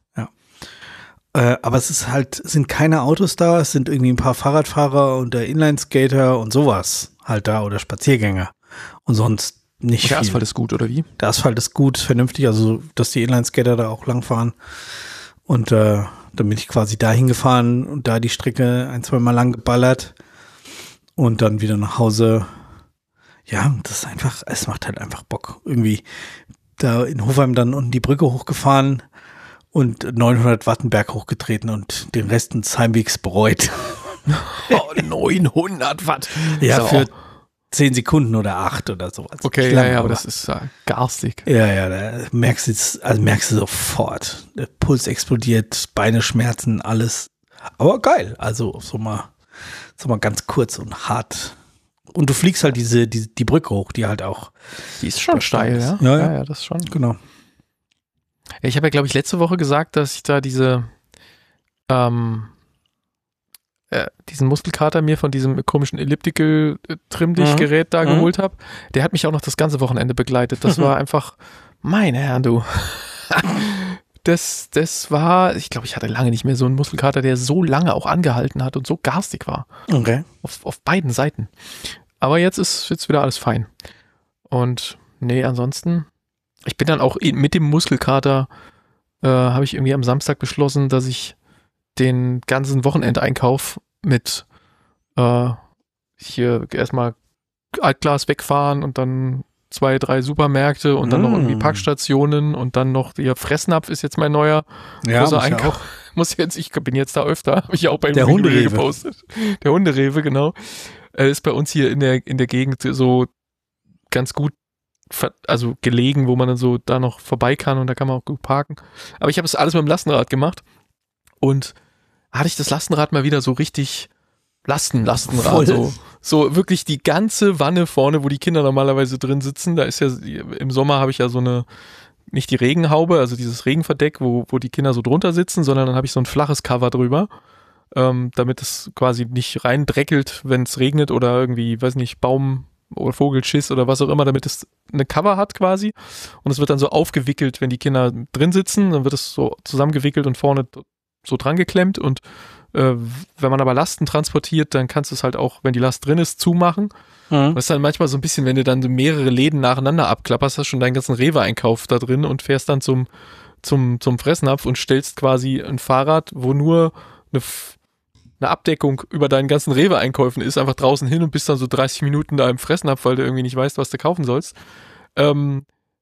Äh, aber es ist halt, es sind keine Autos da, es sind irgendwie ein paar Fahrradfahrer und der Inlineskater und sowas halt da oder Spaziergänger. Und sonst nicht
Und der
viel.
Asphalt ist gut, oder wie?
Der Asphalt ist gut, vernünftig, also dass die Inlineskater da auch langfahren. Und äh, dann bin ich quasi da hingefahren und da die Strecke ein, zwei Mal lang geballert und dann wieder nach Hause. Ja, das ist einfach, es macht halt einfach Bock. Irgendwie da in Hofheim dann unten die Brücke hochgefahren und neunhundert Watt einen Berg hochgetreten und den Rest des Heimwegs bereut.
Oh, neunhundert Watt.
Ja,
So.
für zehn Sekunden oder acht oder sowas.
Okay,
Nicht
ja,
lang,
ja, aber das ist äh, garstig.
Ja, ja, da merkst du es, also merkst du sofort. Der Puls explodiert, Beine schmerzen, alles. Aber geil, also so mal, so mal ganz kurz und hart. Und du fliegst halt diese, die, die Brücke hoch, die halt auch.
Die ist schon steil, ja?
Ja, ja.
ja, ja, das ist schon.
Genau.
Ja, ich habe ja, glaube ich, letzte Woche gesagt, dass ich da diese ähm, äh, diesen Muskelkater mir von diesem komischen Elliptical-Trimm-Dich-Gerät da
Mhm.
geholt habe. Der hat mich auch noch das ganze Wochenende begleitet. Das war einfach, meine Herren, du. Das, das war, ich glaube, ich hatte lange nicht mehr so einen Muskelkater, der so lange auch angehalten hat und so garstig war.
Okay.
Auf, auf beiden Seiten. Aber jetzt ist jetzt wieder alles fein. Und nee, ansonsten, ich bin dann auch mit dem Muskelkater, äh, habe ich irgendwie am Samstag beschlossen, dass ich den ganzen Wochenendeinkauf mit äh, hier erstmal Altglas wegfahren und dann zwei, drei Supermärkte und dann
Mm.
noch irgendwie Packstationen und dann noch der Fressnapf ist jetzt mein neuer
Ja,
großer
muss ja
Einkauf.
auch.
Muss jetzt, ich bin jetzt da öfter, habe ich auch bei
Der
Video
Hunderewe.
gepostet. Der Hunderewe, genau. Äh, ist bei uns hier in der, in der Gegend so ganz gut ver- also gelegen, wo man dann so da noch vorbei kann und da kann man auch gut parken. Aber ich habe das alles mit dem Lastenrad gemacht und hatte ich das Lastenrad mal wieder so richtig Lasten, Lastenrad,
Voll.
so, so wirklich die ganze Wanne vorne, wo die Kinder normalerweise drin sitzen. Da ist ja, im Sommer habe ich ja so eine, nicht die Regenhaube, also dieses Regenverdeck, wo, wo die Kinder so drunter sitzen, sondern dann habe ich so ein flaches Cover drüber, ähm, damit es quasi nicht reindreckelt, wenn es regnet oder irgendwie, weiß nicht, Baum oder Vogelschiss oder was auch immer, damit es eine Cover hat quasi. Und es wird dann so aufgewickelt, wenn die Kinder drin sitzen, dann wird es so zusammengewickelt und vorne so dran geklemmt und äh, wenn man aber Lasten transportiert, dann kannst du es halt auch, wenn die Last drin ist, zumachen.
Mhm.
Das ist dann manchmal so ein bisschen, wenn du dann so mehrere Läden nacheinander abklapperst, hast du schon deinen ganzen Rewe-Einkauf da drin und fährst dann zum, zum, zum Fressnapf und stellst quasi ein Fahrrad, wo nur eine, F- eine Abdeckung über deinen ganzen Rewe-Einkäufen ist, einfach draußen hin und bist dann so dreißig Minuten da im Fressnapf, weil du irgendwie nicht weißt, was du kaufen sollst. Ähm,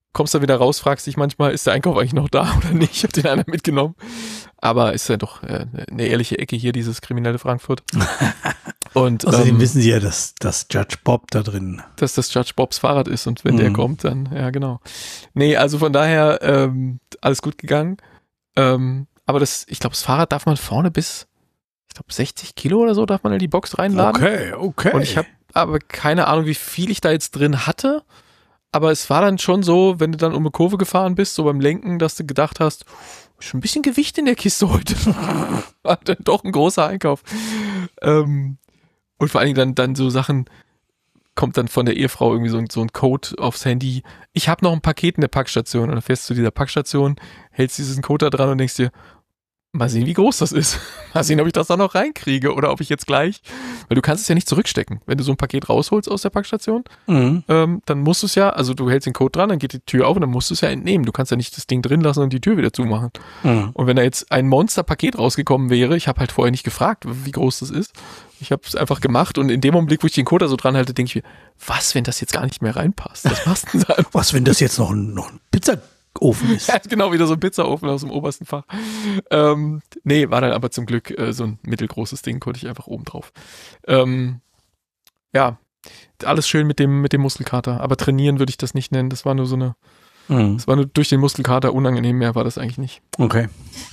kommst dann wieder raus, fragst dich manchmal, ist der Einkauf eigentlich noch da oder nicht? Hat den einer mitgenommen? Aber ist ja doch äh, eine ehrliche Ecke hier, dieses kriminelle Frankfurt. Und
außerdem
ähm,
wissen sie ja, dass, dass Judge Bob da drin,
dass das Judge Bobs Fahrrad ist und wenn
Mhm.
der kommt, dann, ja genau. Nee, also von daher ähm, alles gut gegangen. Ähm, aber das, ich glaube, das Fahrrad darf man vorne bis, ich glaube, sechzig Kilo oder so darf man in die Box reinladen.
Okay, okay.
Und ich habe aber keine Ahnung, wie viel ich da jetzt drin hatte. Aber es war dann schon so, wenn du dann um eine Kurve gefahren bist, so beim Lenken, dass du gedacht hast, schon ein bisschen Gewicht in der Kiste heute. War dann doch ein großer Einkauf. Ähm, und vor allen Dingen dann, dann so Sachen, kommt dann von der Ehefrau irgendwie so, ein- so ein Code aufs Handy. Ich habe noch ein Paket in der Packstation. Und dann fährst du zu dieser Packstation, hältst diesen Code da dran und denkst dir, mal sehen, wie groß das ist. Mal sehen, ob ich das da noch reinkriege oder ob ich jetzt gleich, weil du kannst es ja nicht zurückstecken. Wenn du so ein Paket rausholst aus der Packstation,
Mhm.
ähm, dann musst du es ja, also du hältst den Code dran, dann geht die Tür auf und dann musst du es ja entnehmen. Du kannst ja nicht das Ding drin lassen und die Tür wieder zumachen.
Mhm.
Und wenn da jetzt ein Monster-Paket rausgekommen wäre, ich habe halt vorher nicht gefragt, wie groß das ist. Ich habe es einfach gemacht und in dem Augenblick, wo ich den Code da so dran halte, denke ich mir, was, wenn das jetzt gar nicht mehr reinpasst? Was machst du denn da?
Was, wenn das jetzt noch ein, noch ein Pizzaofen ist?
Ja, genau, wieder so ein Pizzaofen aus dem obersten Fach. Ähm, nee, war dann aber zum Glück äh, so ein mittelgroßes Ding, konnte ich einfach oben drauf. Ähm, ja, alles schön mit dem, mit dem Muskelkater, aber trainieren würde ich das nicht nennen. Das war nur so eine,
Mhm.
das war nur durch den Muskelkater unangenehm, mehr war das eigentlich nicht.
Okay.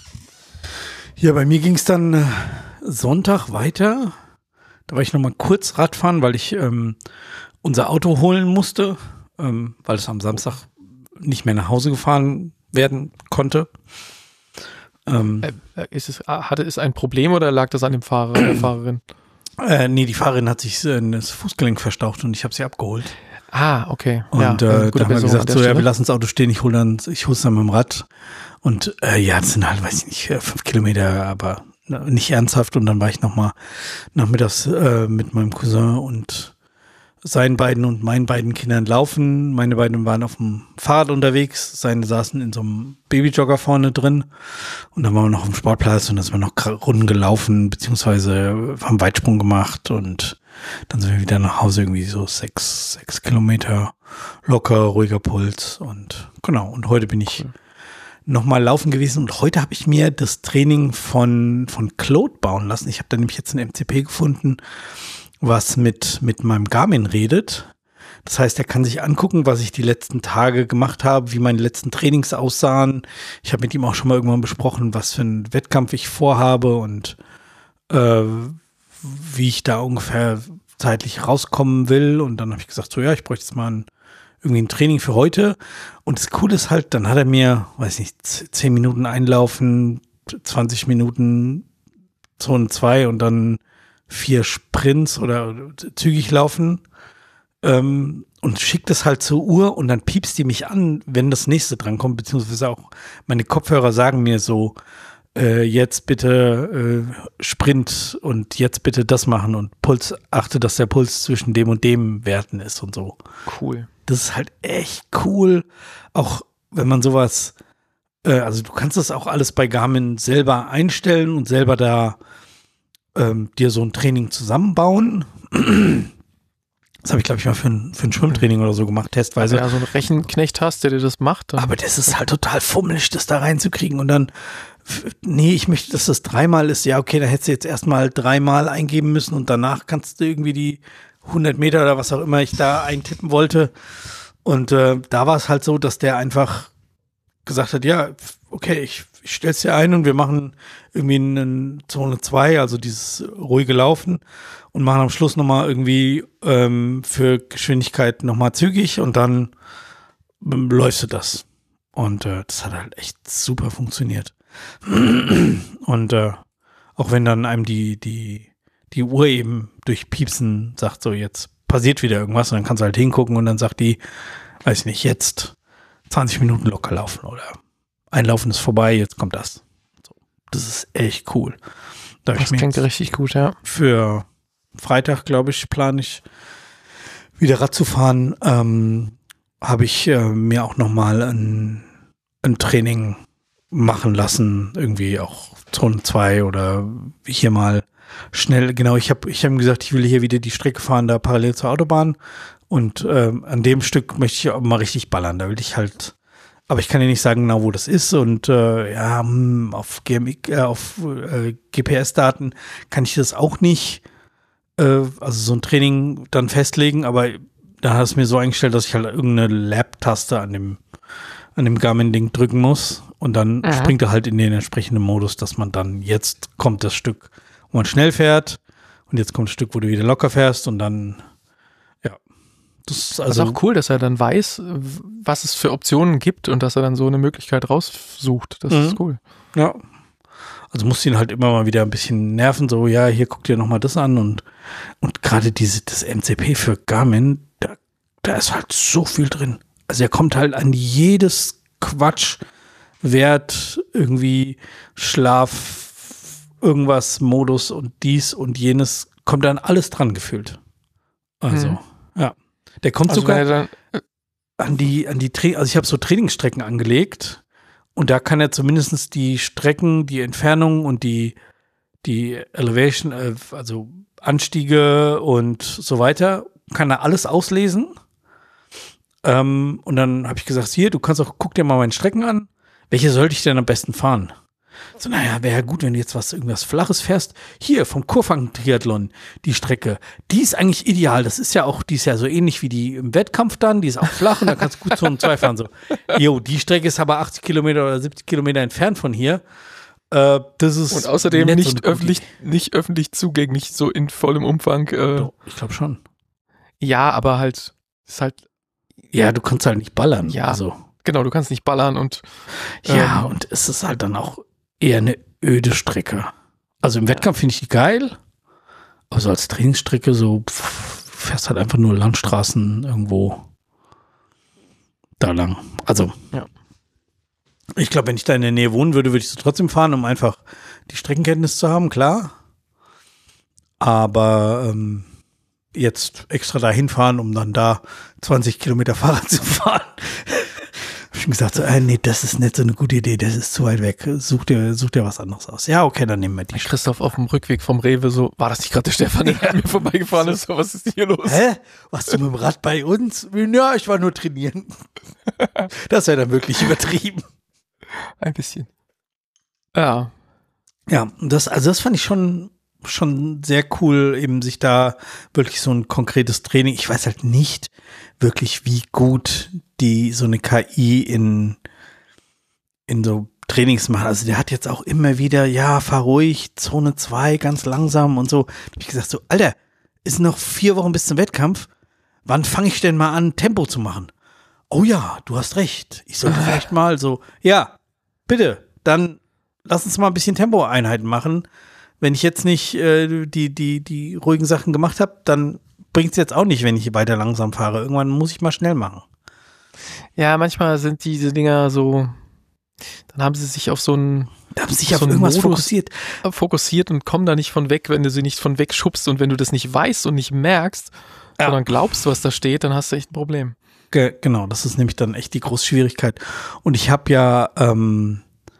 Ja, bei mir ging es dann äh, Sonntag weiter. Da war ich noch mal kurz Radfahren, weil ich ähm, unser Auto holen musste, ähm, weil es am Samstag nicht mehr nach Hause gefahren werden konnte. Ähm,
Äh, ist es, hatte es ein Problem oder lag das an dem Fahrer, der Fahrerin?
äh, nee, die Fahrerin hat sich äh, das Fußgelenk verstaucht und ich habe sie abgeholt.
Ah, okay.
Und
ja,
äh,
gute
da haben wir
Besserung an
gesagt,
der
so, ja,
Stelle.
wir lassen das Auto stehen, ich hole dann, ich hol's dann mit dem Rad. Und äh, ja, das sind halt, weiß ich nicht, äh, fünf Kilometer, aber äh, nicht ernsthaft. Und dann war ich nochmal nachmittags äh, mit meinem Cousin und seinen beiden und meinen beiden Kindern laufen. Meine beiden waren auf dem Fahrrad unterwegs, seine saßen in so einem Babyjogger vorne drin. Und dann waren wir noch auf dem Sportplatz und dann sind wir noch gra- Runden gelaufen, beziehungsweise haben Weitsprung gemacht und dann sind wir wieder nach Hause, irgendwie so sechs, sechs Kilometer locker, ruhiger Puls und genau. Und heute bin ich
Cool.
nochmal laufen gewesen und heute habe ich mir das Training von, von Claude bauen lassen. Ich habe da nämlich jetzt ein M C P gefunden, was mit, mit meinem Garmin redet. Das heißt, er kann sich angucken, was ich die letzten Tage gemacht habe, wie meine letzten Trainings aussahen. Ich habe mit ihm auch schon mal irgendwann besprochen, was für einen Wettkampf ich vorhabe und äh, wie ich da ungefähr zeitlich rauskommen will. Und dann habe ich gesagt, so ja, ich bräuchte jetzt mal ein, irgendwie ein Training für heute. Und das Coole ist halt, dann hat er mir, weiß nicht, zehn Minuten einlaufen, zwanzig Minuten Zone zwei und dann vier Sprints oder zügig laufen ähm, und schickt es halt zur Uhr und dann piepst die mich an, wenn das nächste drankommt, beziehungsweise auch meine Kopfhörer sagen mir so, äh, jetzt bitte äh, Sprint und jetzt bitte das machen und Puls, achte, dass der Puls zwischen dem und dem Werten ist und so.
Cool.
Das ist halt echt cool, auch wenn man sowas, äh, also du kannst das auch alles bei Garmin selber einstellen und selber da ähm, dir so ein Training zusammenbauen. Das habe ich, glaube ich, mal für ein, für ein Schwimmtraining oder so gemacht, testweise.
Wenn du ja so einen Rechenknecht hast, der dir das macht, dann
Aber das ist halt total fummelig, das da reinzukriegen und dann, f- nee, ich möchte, dass das dreimal ist. Ja, okay, da hättest du jetzt erstmal dreimal eingeben müssen und danach kannst du irgendwie die hundert Meter oder was auch immer ich da eintippen wollte. Und äh, da war es halt so, dass der einfach gesagt hat, ja, okay, ich, ich stell's dir ein und wir machen irgendwie eine Zone zwei, also dieses ruhige Laufen und machen am Schluss nochmal irgendwie ähm, für Geschwindigkeit nochmal zügig und dann ähm, läufst du das. Und äh, das hat halt echt super funktioniert. Und äh, auch wenn dann einem die, die, die Uhr eben durch Piepsen sagt, so jetzt passiert wieder irgendwas und dann kannst du halt hingucken und dann sagt die, weiß ich nicht, jetzt zwanzig Minuten locker laufen oder einlaufen ist vorbei, jetzt kommt das. So, das ist echt cool. Da hab
das
ich mir
klingt
jetzt
richtig gut, ja.
für Freitag, glaube ich, plane ich wieder Rad zu fahren. Ähm, habe ich äh, mir auch nochmal ein, ein Training machen lassen, irgendwie auch Zone zwei oder hier mal schnell, genau, ich habe ich hab ihm gesagt, ich will hier wieder die Strecke fahren, da parallel zur Autobahn Und ähm, an dem Stück möchte ich auch mal richtig ballern. Da will ich halt, aber ich kann dir nicht sagen genau, wo das ist. Und äh, ja, auf, G M X, äh, auf äh, G P S-Daten kann ich das auch nicht, äh, also so ein Training dann festlegen. Aber da hat es mir so eingestellt, dass ich halt irgendeine Lab-Taste an dem, an dem Garmin-Ding drücken muss. Und dann Aha. springt er halt in den entsprechenden Modus, dass man dann, jetzt kommt das Stück, wo man schnell fährt. Und jetzt kommt das Stück, wo du wieder locker fährst. Und dann, ja.
Das ist also das ist auch cool, dass er dann weiß, was es für Optionen gibt und dass er dann so eine Möglichkeit raussucht. Das mhm. ist cool.
Ja. Also musst du ihn halt immer mal wieder ein bisschen nerven, so, ja, hier guck dir nochmal das an. Und, und gerade diese, das M C P für Garmin, da, da ist halt so viel drin. Also er kommt halt an jedes Quatsch, Wert, irgendwie Schlaf, irgendwas, Modus und dies und jenes, kommt dann alles dran gefühlt. Also, mhm. ja. Der kommt also sogar dann, äh, an die, an die Tra- also ich habe so Trainingsstrecken angelegt und da kann er zumindest die Strecken, die Entfernung und die, die Elevation, äh, also Anstiege und so weiter, kann er alles auslesen. Ähm, und dann habe ich gesagt, hier, du kannst auch, guck dir mal meine Strecken an. Welche sollte ich denn am besten fahren? So, naja, wäre ja gut, wenn du jetzt was, irgendwas Flaches fährst. Hier, vom Kurfang-Triathlon, die Strecke, die ist eigentlich ideal. Das ist ja auch, die ist ja so ähnlich wie die im Wettkampf dann, die ist auch flach und da kannst du gut Zone zwei fahren. So, jo, die Strecke ist aber achtzig Kilometer oder siebzig Kilometer entfernt von hier. Äh, das ist
und außerdem nicht, nicht, öffentlich, nicht öffentlich zugänglich, so in vollem Umfang. Äh,
Doch, ich glaube schon.
Ja, aber halt, ist halt.
Ja, du kannst halt nicht ballern.
Ja,
also.
Genau, du kannst nicht ballern und.
Ähm, ja, und es ist halt dann auch eher eine öde Strecke. Also im Wettkampf finde ich die geil, aber so als Trainingsstrecke so pff, fährst halt einfach nur Landstraßen irgendwo da lang. Also
ja.
Ich glaube, wenn ich da in der Nähe wohnen würde, würde ich so trotzdem fahren, um einfach die Streckenkenntnis zu haben, klar. Aber ähm, jetzt extra dahin fahren, um dann da zwanzig Kilometer Fahrrad zu fahren. Hab ich gesagt, so, äh, nee, das ist nicht so eine gute Idee, das ist zu weit weg. Such dir, such dir was anderes aus. Ja, okay, dann nehmen wir die.
Christoph auf dem Rückweg vom Rewe so, war das nicht gerade der Stefan, der an mir vorbeigefahren ist? So, was ist hier los?
Hä? Warst du mit dem Rad bei uns? Ja, ich war nur trainieren. Das wäre dann wirklich übertrieben.
Ein bisschen. Ja.
Ja, das, also das fand ich schon, schon sehr cool, eben sich da wirklich so ein konkretes Training, ich weiß halt nicht wirklich, wie gut die so eine K I in, in so Trainings macht. Also der hat jetzt auch immer wieder, ja, fahr ruhig, Zone zwei, ganz langsam und so. Da hab ich gesagt, so, Alter, ist noch vier Wochen bis zum Wettkampf. Wann fange ich denn mal an, Tempo zu machen? Oh ja, du hast recht. Ich sollte vielleicht mal so, ja, bitte, dann lass uns mal ein bisschen Tempoeinheiten machen. Wenn ich jetzt nicht äh, die, die, die ruhigen Sachen gemacht habe, dann bringt es jetzt auch nicht, wenn ich weiter langsam fahre. Irgendwann muss ich mal schnell machen.
Ja, manchmal sind diese Dinger so, dann haben sie sich auf so einen
da haben sie sich auf, auf irgendwas Modus fokussiert.
fokussiert und kommen da nicht von weg, wenn du sie nicht von weg schubst und wenn du das nicht weißt und nicht merkst, ja. sondern glaubst, was da steht, dann hast du echt ein Problem.
Ge- genau, das ist nämlich dann echt die große Schwierigkeit. Und ich habe ja ähm,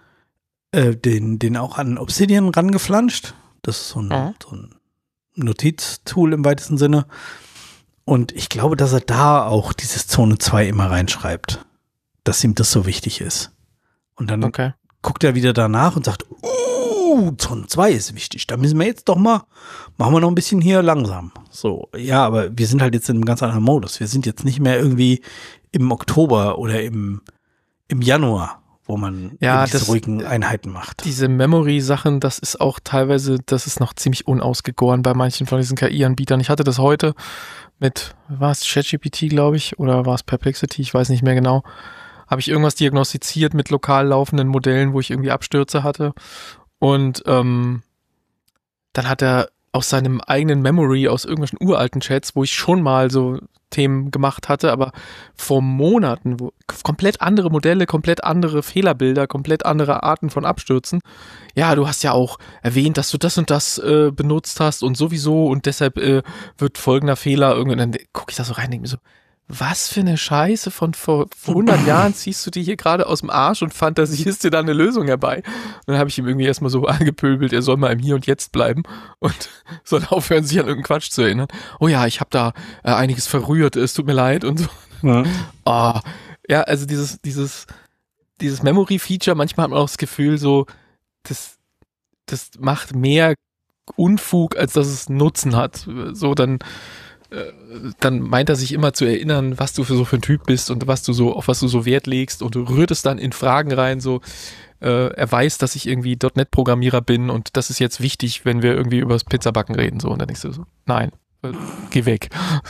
äh, den, den auch an Obsidian rangeflanscht. Das ist so ein, mhm. so ein Notiztool im weitesten Sinne. Und ich glaube, dass er da auch dieses Zone zwei immer reinschreibt, dass ihm das so wichtig ist. Und dann
okay.
guckt er wieder danach und sagt, uh, Zone zwei ist wichtig, da müssen wir jetzt doch mal, machen wir noch ein bisschen hier langsam. So, ja, aber wir sind halt jetzt in einem ganz anderen Modus. Wir sind jetzt nicht mehr irgendwie im Oktober oder im, im Januar, wo man
ja,
diese
das,
ruhigen Einheiten macht.
Diese Memory-Sachen, das ist auch teilweise, das ist noch ziemlich unausgegoren bei manchen von diesen K I-Anbietern. Ich hatte das heute mit, war es ChatGPT, glaube ich, oder war es Perplexity, ich weiß nicht mehr genau, habe ich irgendwas diagnostiziert mit lokal laufenden Modellen, wo ich irgendwie Abstürze hatte. Und ähm, dann hat er aus seinem eigenen Memory, aus irgendwelchen uralten Chats, wo ich schon mal so Themen gemacht hatte, aber vor Monaten, wo komplett andere Modelle, komplett andere Fehlerbilder, komplett andere Arten von Abstürzen. Ja, du hast ja auch erwähnt, dass du das und das äh, benutzt hast und sowieso und deshalb äh, wird folgender Fehler irgendwann, dann gucke ich da so rein und denke mir so, was für eine Scheiße von vor hundert Jahren ziehst du dir hier gerade aus dem Arsch und fantasierst dir da eine Lösung herbei. Und dann habe ich ihm irgendwie erstmal so angepöbelt, er soll mal im Hier und Jetzt bleiben und soll aufhören, sich an irgendeinen Quatsch zu erinnern. Oh ja, ich habe da äh, einiges verrührt, es tut mir leid und so. Ja, oh, ja also dieses, dieses, dieses Memory-Feature, manchmal hat man auch das Gefühl so, das, das macht mehr Unfug, als dass es Nutzen hat. So, dann dann meint er sich immer zu erinnern, was du für so für ein Typ bist und was du so, auf was du so Wert legst und rührt es dann in Fragen rein, so, äh, er weiß, dass ich irgendwie .N E T-Programmierer bin und das ist jetzt wichtig, wenn wir irgendwie über das Pizzabacken reden, so, und dann denkst du so, nein, äh, geh weg.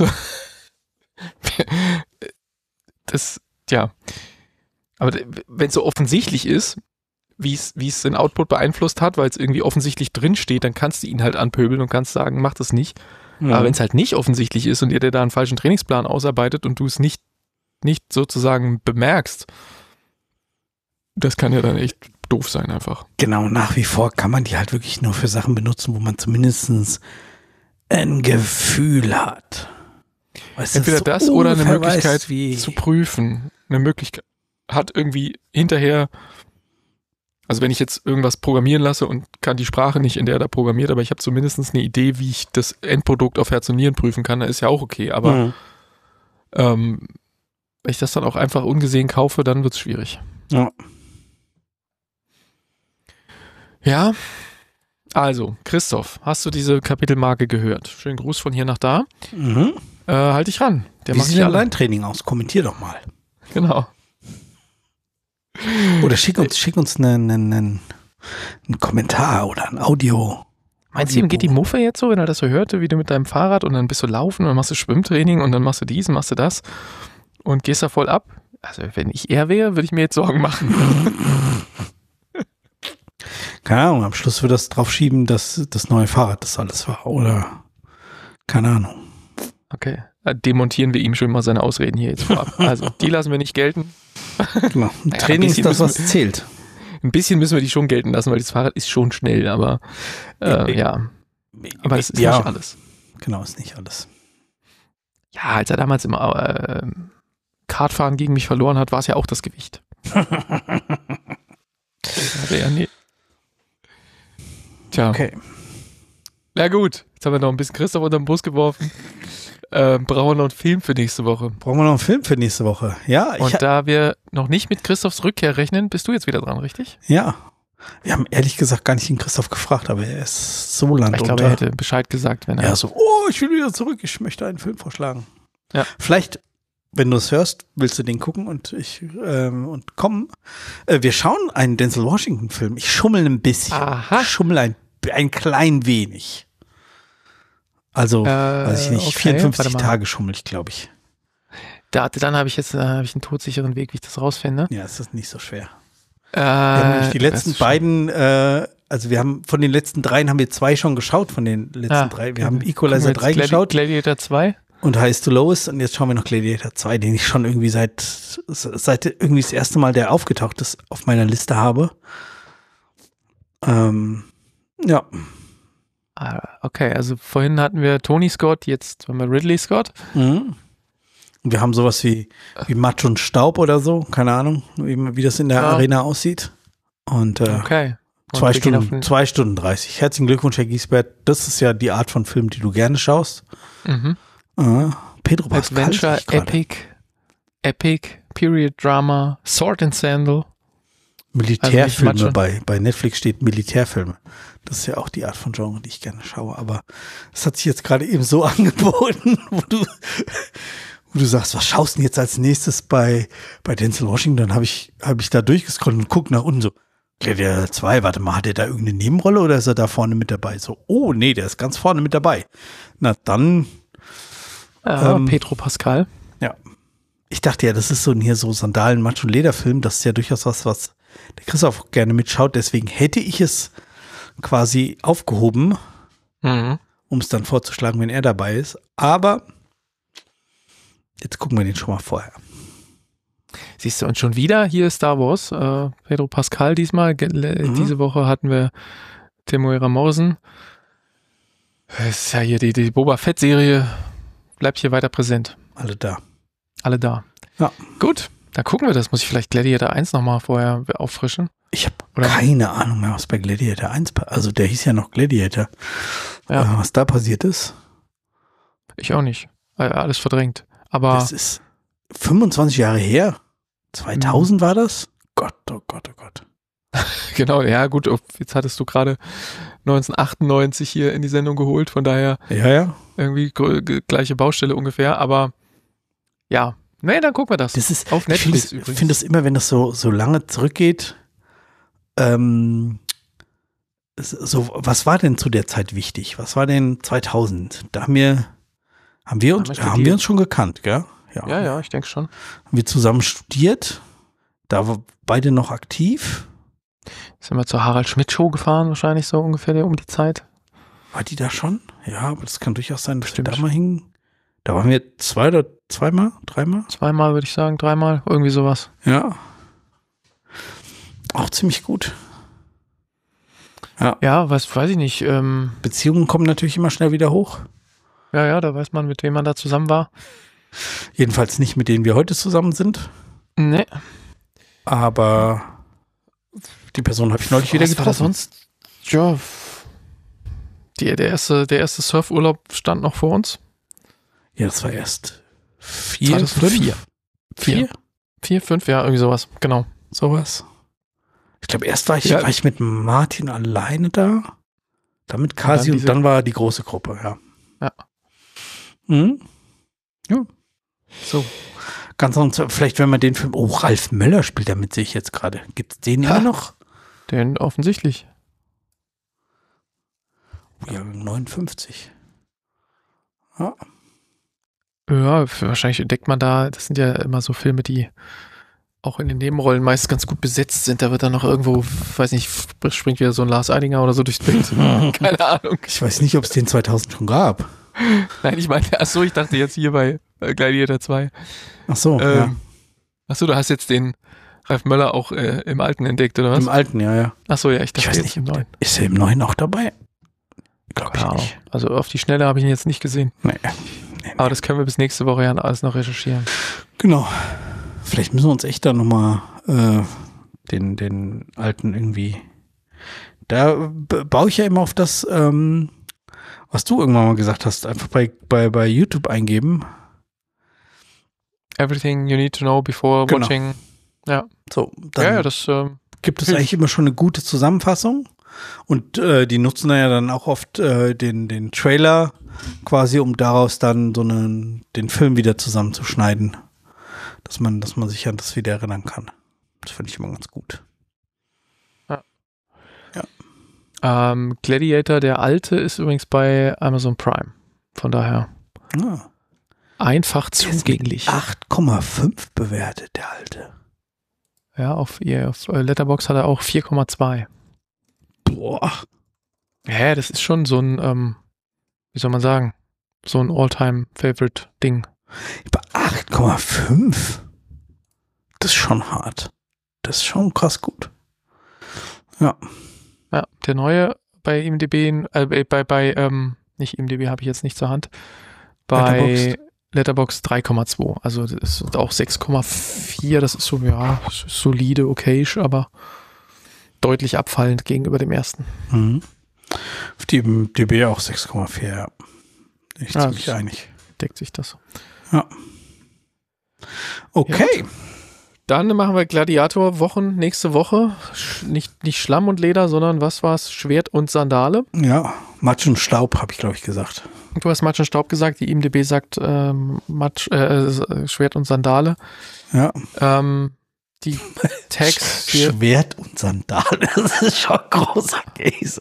Das, ja. Aber wenn es so offensichtlich ist, wie es wie es den Output beeinflusst hat, weil es irgendwie offensichtlich drinsteht, dann kannst du ihn halt anpöbeln und kannst sagen, mach das nicht. Mhm. Aber wenn es halt nicht offensichtlich ist und ihr dir da einen falschen Trainingsplan ausarbeitet und du es nicht, nicht sozusagen bemerkst, das kann ja dann echt doof sein einfach.
Genau, nach wie vor kann man die halt wirklich nur für Sachen benutzen, wo man zumindest ein Gefühl hat.
Weißt, Entweder das, das oder eine Möglichkeit weiß, wie zu prüfen. Eine Möglichkeit hat irgendwie hinterher, also wenn ich jetzt irgendwas programmieren lasse und kann die Sprache nicht, in der er da programmiert, aber ich habe zumindest eine Idee, wie ich das Endprodukt auf Herz und Nieren prüfen kann, dann ist ja auch okay. Aber mhm. ähm, wenn ich das dann auch einfach ungesehen kaufe, dann wird es schwierig.
Ja.
Ja, also Christoph, hast du diese Kapitelmarke gehört? Schönen Gruß von hier nach da.
Mhm.
Äh, halt dich ran. Der
Wie
macht
sieht denn dein Training aus? Kommentier doch mal.
Genau.
Oder schick uns, schick uns einen, einen, einen Kommentar oder ein Audio.
Meinst du, ihm geht die Muffe jetzt so, wenn er das so hörte, wie du mit deinem Fahrrad und dann bist du laufen und dann machst du Schwimmtraining und dann machst du dies und machst du das und gehst da voll ab? Also wenn ich er wäre, würde ich mir jetzt Sorgen machen.
Keine Ahnung, am Schluss wird das drauf schieben, dass das neue Fahrrad das alles war. Oder keine Ahnung.
Okay, demontieren wir ihm schon mal seine Ausreden hier jetzt vorab. Also die lassen wir nicht gelten.
Genau. Naja, Training ist das, was wir, zählt.
Ein bisschen müssen wir die schon gelten lassen, weil das Fahrrad ist schon schnell, aber äh, ja. Aber das ist
ja.
nicht alles.
Genau, ist nicht alles.
Ja, als er damals im äh, Kartfahren gegen mich verloren hat, war es ja auch das Gewicht. ja, nee. Tja.
Okay.
Na gut, jetzt haben wir noch ein bisschen Christoph unter den Bus geworfen. Ähm, brauchen wir noch einen Film für nächste Woche.
Brauchen wir noch einen Film für nächste Woche, ja.
Und ich, da wir noch nicht mit Christophs Rückkehr rechnen, bist du jetzt wieder dran, richtig?
Ja. Wir haben ehrlich gesagt gar nicht den Christoph gefragt, aber er ist so landunter.
Ich glaube, er hätte Bescheid gesagt, wenn er...
Ja, so, oh, ich will wieder zurück, ich möchte einen Film vorschlagen.
Ja.
Vielleicht, wenn du es hörst, willst du den gucken und ich ähm, und kommen. Äh, wir schauen einen Denzel Washington-Film. Ich schummel ein bisschen.
Aha.
Ich schummel ein, ein klein wenig. Also, äh, weiß ich nicht, okay, vierundfünfzig Tage schummel ich, glaube ich.
Da, dann habe ich jetzt äh, hab ich einen todsicheren Weg, wie ich das rausfinde.
Ja, es ist nicht so schwer.
Äh,
wir haben nämlich die letzten beiden, äh, also wir haben von den letzten dreien haben wir zwei schon geschaut, von den letzten ah, drei. Wir haben Equalizer drei
Gladi-
geschaut.
Gladiator zwei.
Und Highest to Lowest. Und jetzt schauen wir noch Gladiator zwei, den ich schon irgendwie seit, seit irgendwie das erste Mal, der aufgetaucht ist, auf meiner Liste habe. Ähm, ja.
Okay, also vorhin hatten wir Tony Scott, jetzt haben wir Ridley Scott.
Mhm. Und wir haben sowas wie, wie Matsch und Staub oder so, keine Ahnung, wie, wie das in der ja. Arena aussieht. Und, äh,
okay. Und
zwei Stunden, zwei Stunden dreißig. Herzlichen Glückwunsch, Herr Giesbert. Das ist ja die Art von Film, die du gerne schaust.
Mhm.
Äh, Pedro Pascal.
Adventure, Epic, Epic, Period Drama, Sword and Sandal.
Militärfilme, also bei, bei Netflix steht Militärfilme. Das ist ja auch die Art von Genre, die ich gerne schaue. Aber es hat sich jetzt gerade eben so angeboten, wo du, wo du sagst, was schaust du denn jetzt als nächstes bei, bei Denzel Washington? Dann habe ich, hab ich da durchgescrollt und guck nach unten so, der zwei, warte mal, hat er da irgendeine Nebenrolle oder ist er da vorne mit dabei? So, oh nee, der ist ganz vorne mit dabei. Na dann.
Ja, ähm, Pedro Pascal.
Ja. Ich dachte ja, das ist so ein hier so Sandalen, Matsch- und Lederfilm. Das ist ja durchaus was, was der Christoph gerne mitschaut. Deswegen hätte ich es quasi aufgehoben,
mhm.
um es dann vorzuschlagen, wenn er dabei ist. Aber jetzt gucken wir den schon mal vorher.
Siehst du, und schon wieder hier Star Wars. Äh, Pedro Pascal diesmal. Mhm. Diese Woche hatten wir Temuera Morrison. Das ist ja hier die, die Boba Fett-Serie. Bleibt hier weiter präsent.
Alle da.
alle da.
Ja.
Gut, dann gucken wir das. Muss ich vielleicht Gladiator eins nochmal vorher auffrischen?
Ich habe keine Ahnung mehr, was bei Gladiator eins passiert. Also der hieß ja noch Gladiator.
Ja.
Äh, was da passiert ist.
Ich auch nicht. Alles verdrängt. Aber
das ist fünfundzwanzig Jahre her. zweitausend mhm. war das? Gott, oh Gott, oh Gott.
Genau, ja gut, jetzt hattest du gerade neunzehnhundertachtundneunzig hier in die Sendung geholt, von daher
ja, ja.
irgendwie g- gleiche Baustelle ungefähr, aber ja, nee, dann gucken wir das.
Das ist
auf Netflix.
Ich finde es immer, wenn das so, so lange zurückgeht, ähm, so, was war denn zu der Zeit wichtig? Was war denn zweitausend? Da haben wir, haben wir uns, haben, haben wir uns schon gekannt, gell?
Ja, ja, ja ich denke schon.
Haben wir zusammen studiert, da war beide noch aktiv.
Sind wir zur Harald-Schmidt-Show gefahren, wahrscheinlich so ungefähr um die Zeit.
War die da schon? Ja, aber das kann durchaus sein, dass wir da mal hingen. Da waren wir zwei oder zweimal, dreimal?
Zweimal würde ich sagen, dreimal, irgendwie sowas.
Ja. Auch ziemlich gut. Ja,
ja was weiß ich nicht. Ähm,
Beziehungen kommen natürlich immer schnell wieder hoch.
Ja, ja, da weiß man, mit wem man da zusammen war.
Jedenfalls nicht, mit denen wir heute zusammen sind.
Nee.
Aber die Person habe ich neulich wieder getroffen.
Was war das sonst? Ja, die, der, erste, der erste Surfurlaub stand noch vor uns.
Ja, das war erst vier, fünf?
Vier. Vier? Vier, fünf, ja, irgendwie sowas, genau.
Sowas. Ich glaube, erst war ich,
ja.
war ich mit Martin alleine da, dann mit Kasi und, und dann war die große Gruppe, ja.
Ja.
Mhm. Ja. So. Ganz sonst, vielleicht wenn man den Film, oh, Ralf Möller spielt damit, sehe ich jetzt gerade. Gibt es den ja noch?
Den offensichtlich.
Ja, neunundfünfzig. Ja.
Ja, wahrscheinlich entdeckt man da, das sind ja immer so Filme, die auch in den Nebenrollen meist ganz gut besetzt sind. Da wird dann noch irgendwo, weiß nicht, springt wieder so ein Lars Eidinger oder so durchs Bild. Keine Ahnung.
Ich weiß nicht, ob es den zweitausend schon gab.
Nein, ich meine, achso, ich dachte jetzt hier bei Gladiator zwei.
Ach so,
ähm,
ja.
Achso, du hast jetzt den Ralf Möller auch äh, im Alten entdeckt, oder was?
Im Alten, ja, ja.
Achso, ja, ich dachte
ich weiß
jetzt
nicht,
im Neuen.
Ist er im Neuen auch dabei? Glaube ich nicht.
Also auf die Schnelle habe ich ihn jetzt nicht gesehen.
Nee. nee, nee.
Aber das können wir bis nächste Woche ja alles noch recherchieren.
Genau. Vielleicht müssen wir uns echt da nochmal äh, den, den Alten irgendwie. Da b- baue ich ja immer auf das, ähm, was du irgendwann mal gesagt hast, einfach bei, bei, bei YouTube eingeben.
Everything you need to know before
genau.
watching. Ja.
So, dann
ja, ja, das ähm,
gibt es eigentlich immer schon eine gute Zusammenfassung. Und äh, die nutzen dann ja dann auch oft äh, den, den Trailer quasi, um daraus dann so einen, den Film wieder zusammenzuschneiden. Dass man, dass man sich an das wieder erinnern kann. Das finde ich immer ganz gut.
Ja.
Ja.
Ähm, Gladiator, der alte, ist übrigens bei Amazon Prime. Von daher
Ah.
einfach zugänglich.
acht Komma fünf bewertet, der alte.
Ja, auf, ihr, auf Letterboxd hat er auch vier Komma zwei.
Boah.
Ja, das ist schon so ein, ähm, wie soll man sagen, so ein All-Time-Favorite-Ding.
Bei acht Komma fünf? Das ist schon hart. Das ist schon krass gut. Ja.
Ja, der neue bei I M D B, äh, bei, bei, ähm, nicht I M D B habe ich jetzt nicht zur Hand, bei
Letterboxd,
Letterboxd drei Komma zwei. Also das ist auch sechs Komma vier, das ist so, ja, solide, okayisch, aber deutlich abfallend gegenüber dem ersten.
Mhm. Auf die I M D B auch sechs Komma vier, ja. Ich
ja,
ziemlich einig.
Deckt sich das.
Ja. Okay.
Ja, dann machen wir Gladiator-Wochen nächste Woche. Sch- nicht, nicht Schlamm und Leder, sondern was war's? Schwert und Sandale.
Ja, Matsch und Staub, habe ich, glaube ich, gesagt.
Du hast Matsch und Staub gesagt, die I M D B sagt ähm, Matsch, äh, Schwert und Sandale.
Ja.
Ähm, die Tags hier.
Schwert und Sandale, das ist schon großer Käse.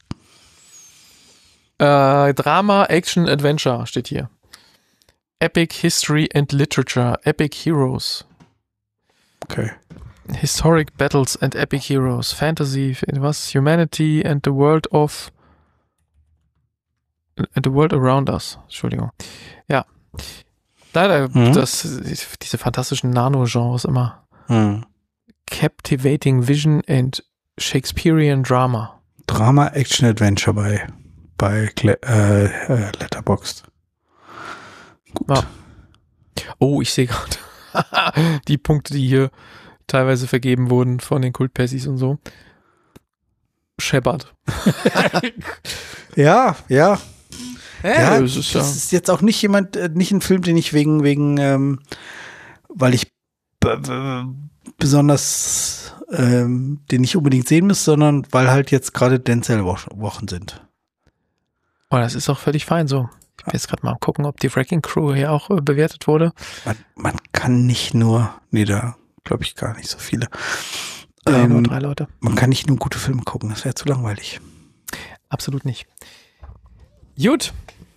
Äh, Drama, Action, Adventure steht hier. Epic History and Literature, Epic Heroes.
Okay.
Historic Battles and Epic Heroes, Fantasy, was? Humanity and the World of and the World Around Us. Entschuldigung. Ja. Leider,
Mhm.
das, diese fantastischen Nano-Genres immer.
Mhm.
Captivating Vision and Shakespearean Drama.
Drama, Action, Adventure bei, bei Gle- äh, äh, Letterboxd. Gut.
Ja. Oh, ich sehe gerade die Punkte, die hier teilweise vergeben wurden von den Kultpessis und so. Shepard.
Ja, ja.
Ja,
Ja,
das ist, ja.
das ist jetzt auch nicht jemand, äh, nicht ein Film, den ich wegen, wegen, ähm, weil ich b- b- besonders, ähm, den ich unbedingt sehen muss, sondern weil halt jetzt gerade Denzel-Wochen sind.
Oh, das ist auch völlig fein so. Ich bin jetzt gerade mal am gucken, ob die Wrecking Crew hier auch äh, bewertet wurde.
Man, man kann nicht nur, nee, da glaube ich gar nicht so viele.
Nee,
Ähm,
nur drei Leute.
Man kann nicht nur gute Filme gucken, das wäre zu langweilig.
Absolut nicht. Gut.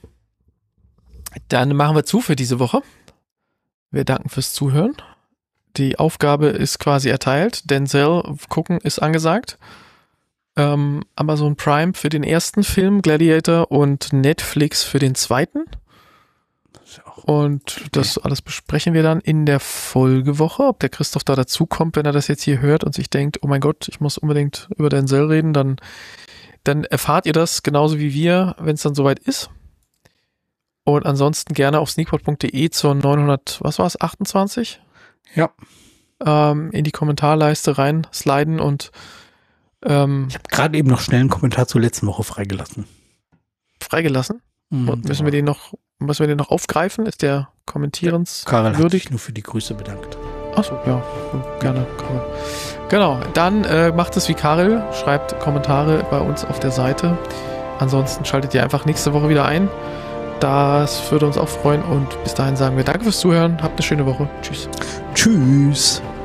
Dann machen wir zu für diese Woche. Wir danken fürs Zuhören. Die Aufgabe ist quasi erteilt. Denzel gucken ist angesagt. Ähm, Amazon Prime für den ersten Film, Gladiator, und Netflix für den zweiten. Und das alles besprechen wir dann in der Folgewoche. Ob der Christoph da dazukommt, wenn er das jetzt hier hört und sich denkt, oh mein Gott, ich muss unbedingt über Denzel reden, dann, dann erfahrt ihr das genauso wie wir, wenn es dann soweit ist. Und ansonsten gerne auf sneakpot punkt de zur neunhundert, was war es, achtundzwanzig?
Ja.
Ähm, in die Kommentarleiste rein sliden und ähm,
Ich habe gerade eben noch schnell einen Kommentar zur letzten Woche freigelassen.
freigelassen.
Mhm,
Und müssen wir den noch, müssen wir den noch aufgreifen? Ist der kommentierenswürdig?
Karel hat sich nur für die Grüße bedankt.
Achso, ja, gerne. Karel. Genau, dann äh, macht es wie Karel, schreibt Kommentare bei uns auf der Seite. Ansonsten schaltet ihr einfach nächste Woche wieder ein. Das würde uns auch freuen und bis dahin sagen wir danke fürs Zuhören. Habt eine schöne Woche. Tschüss.
Tschüss.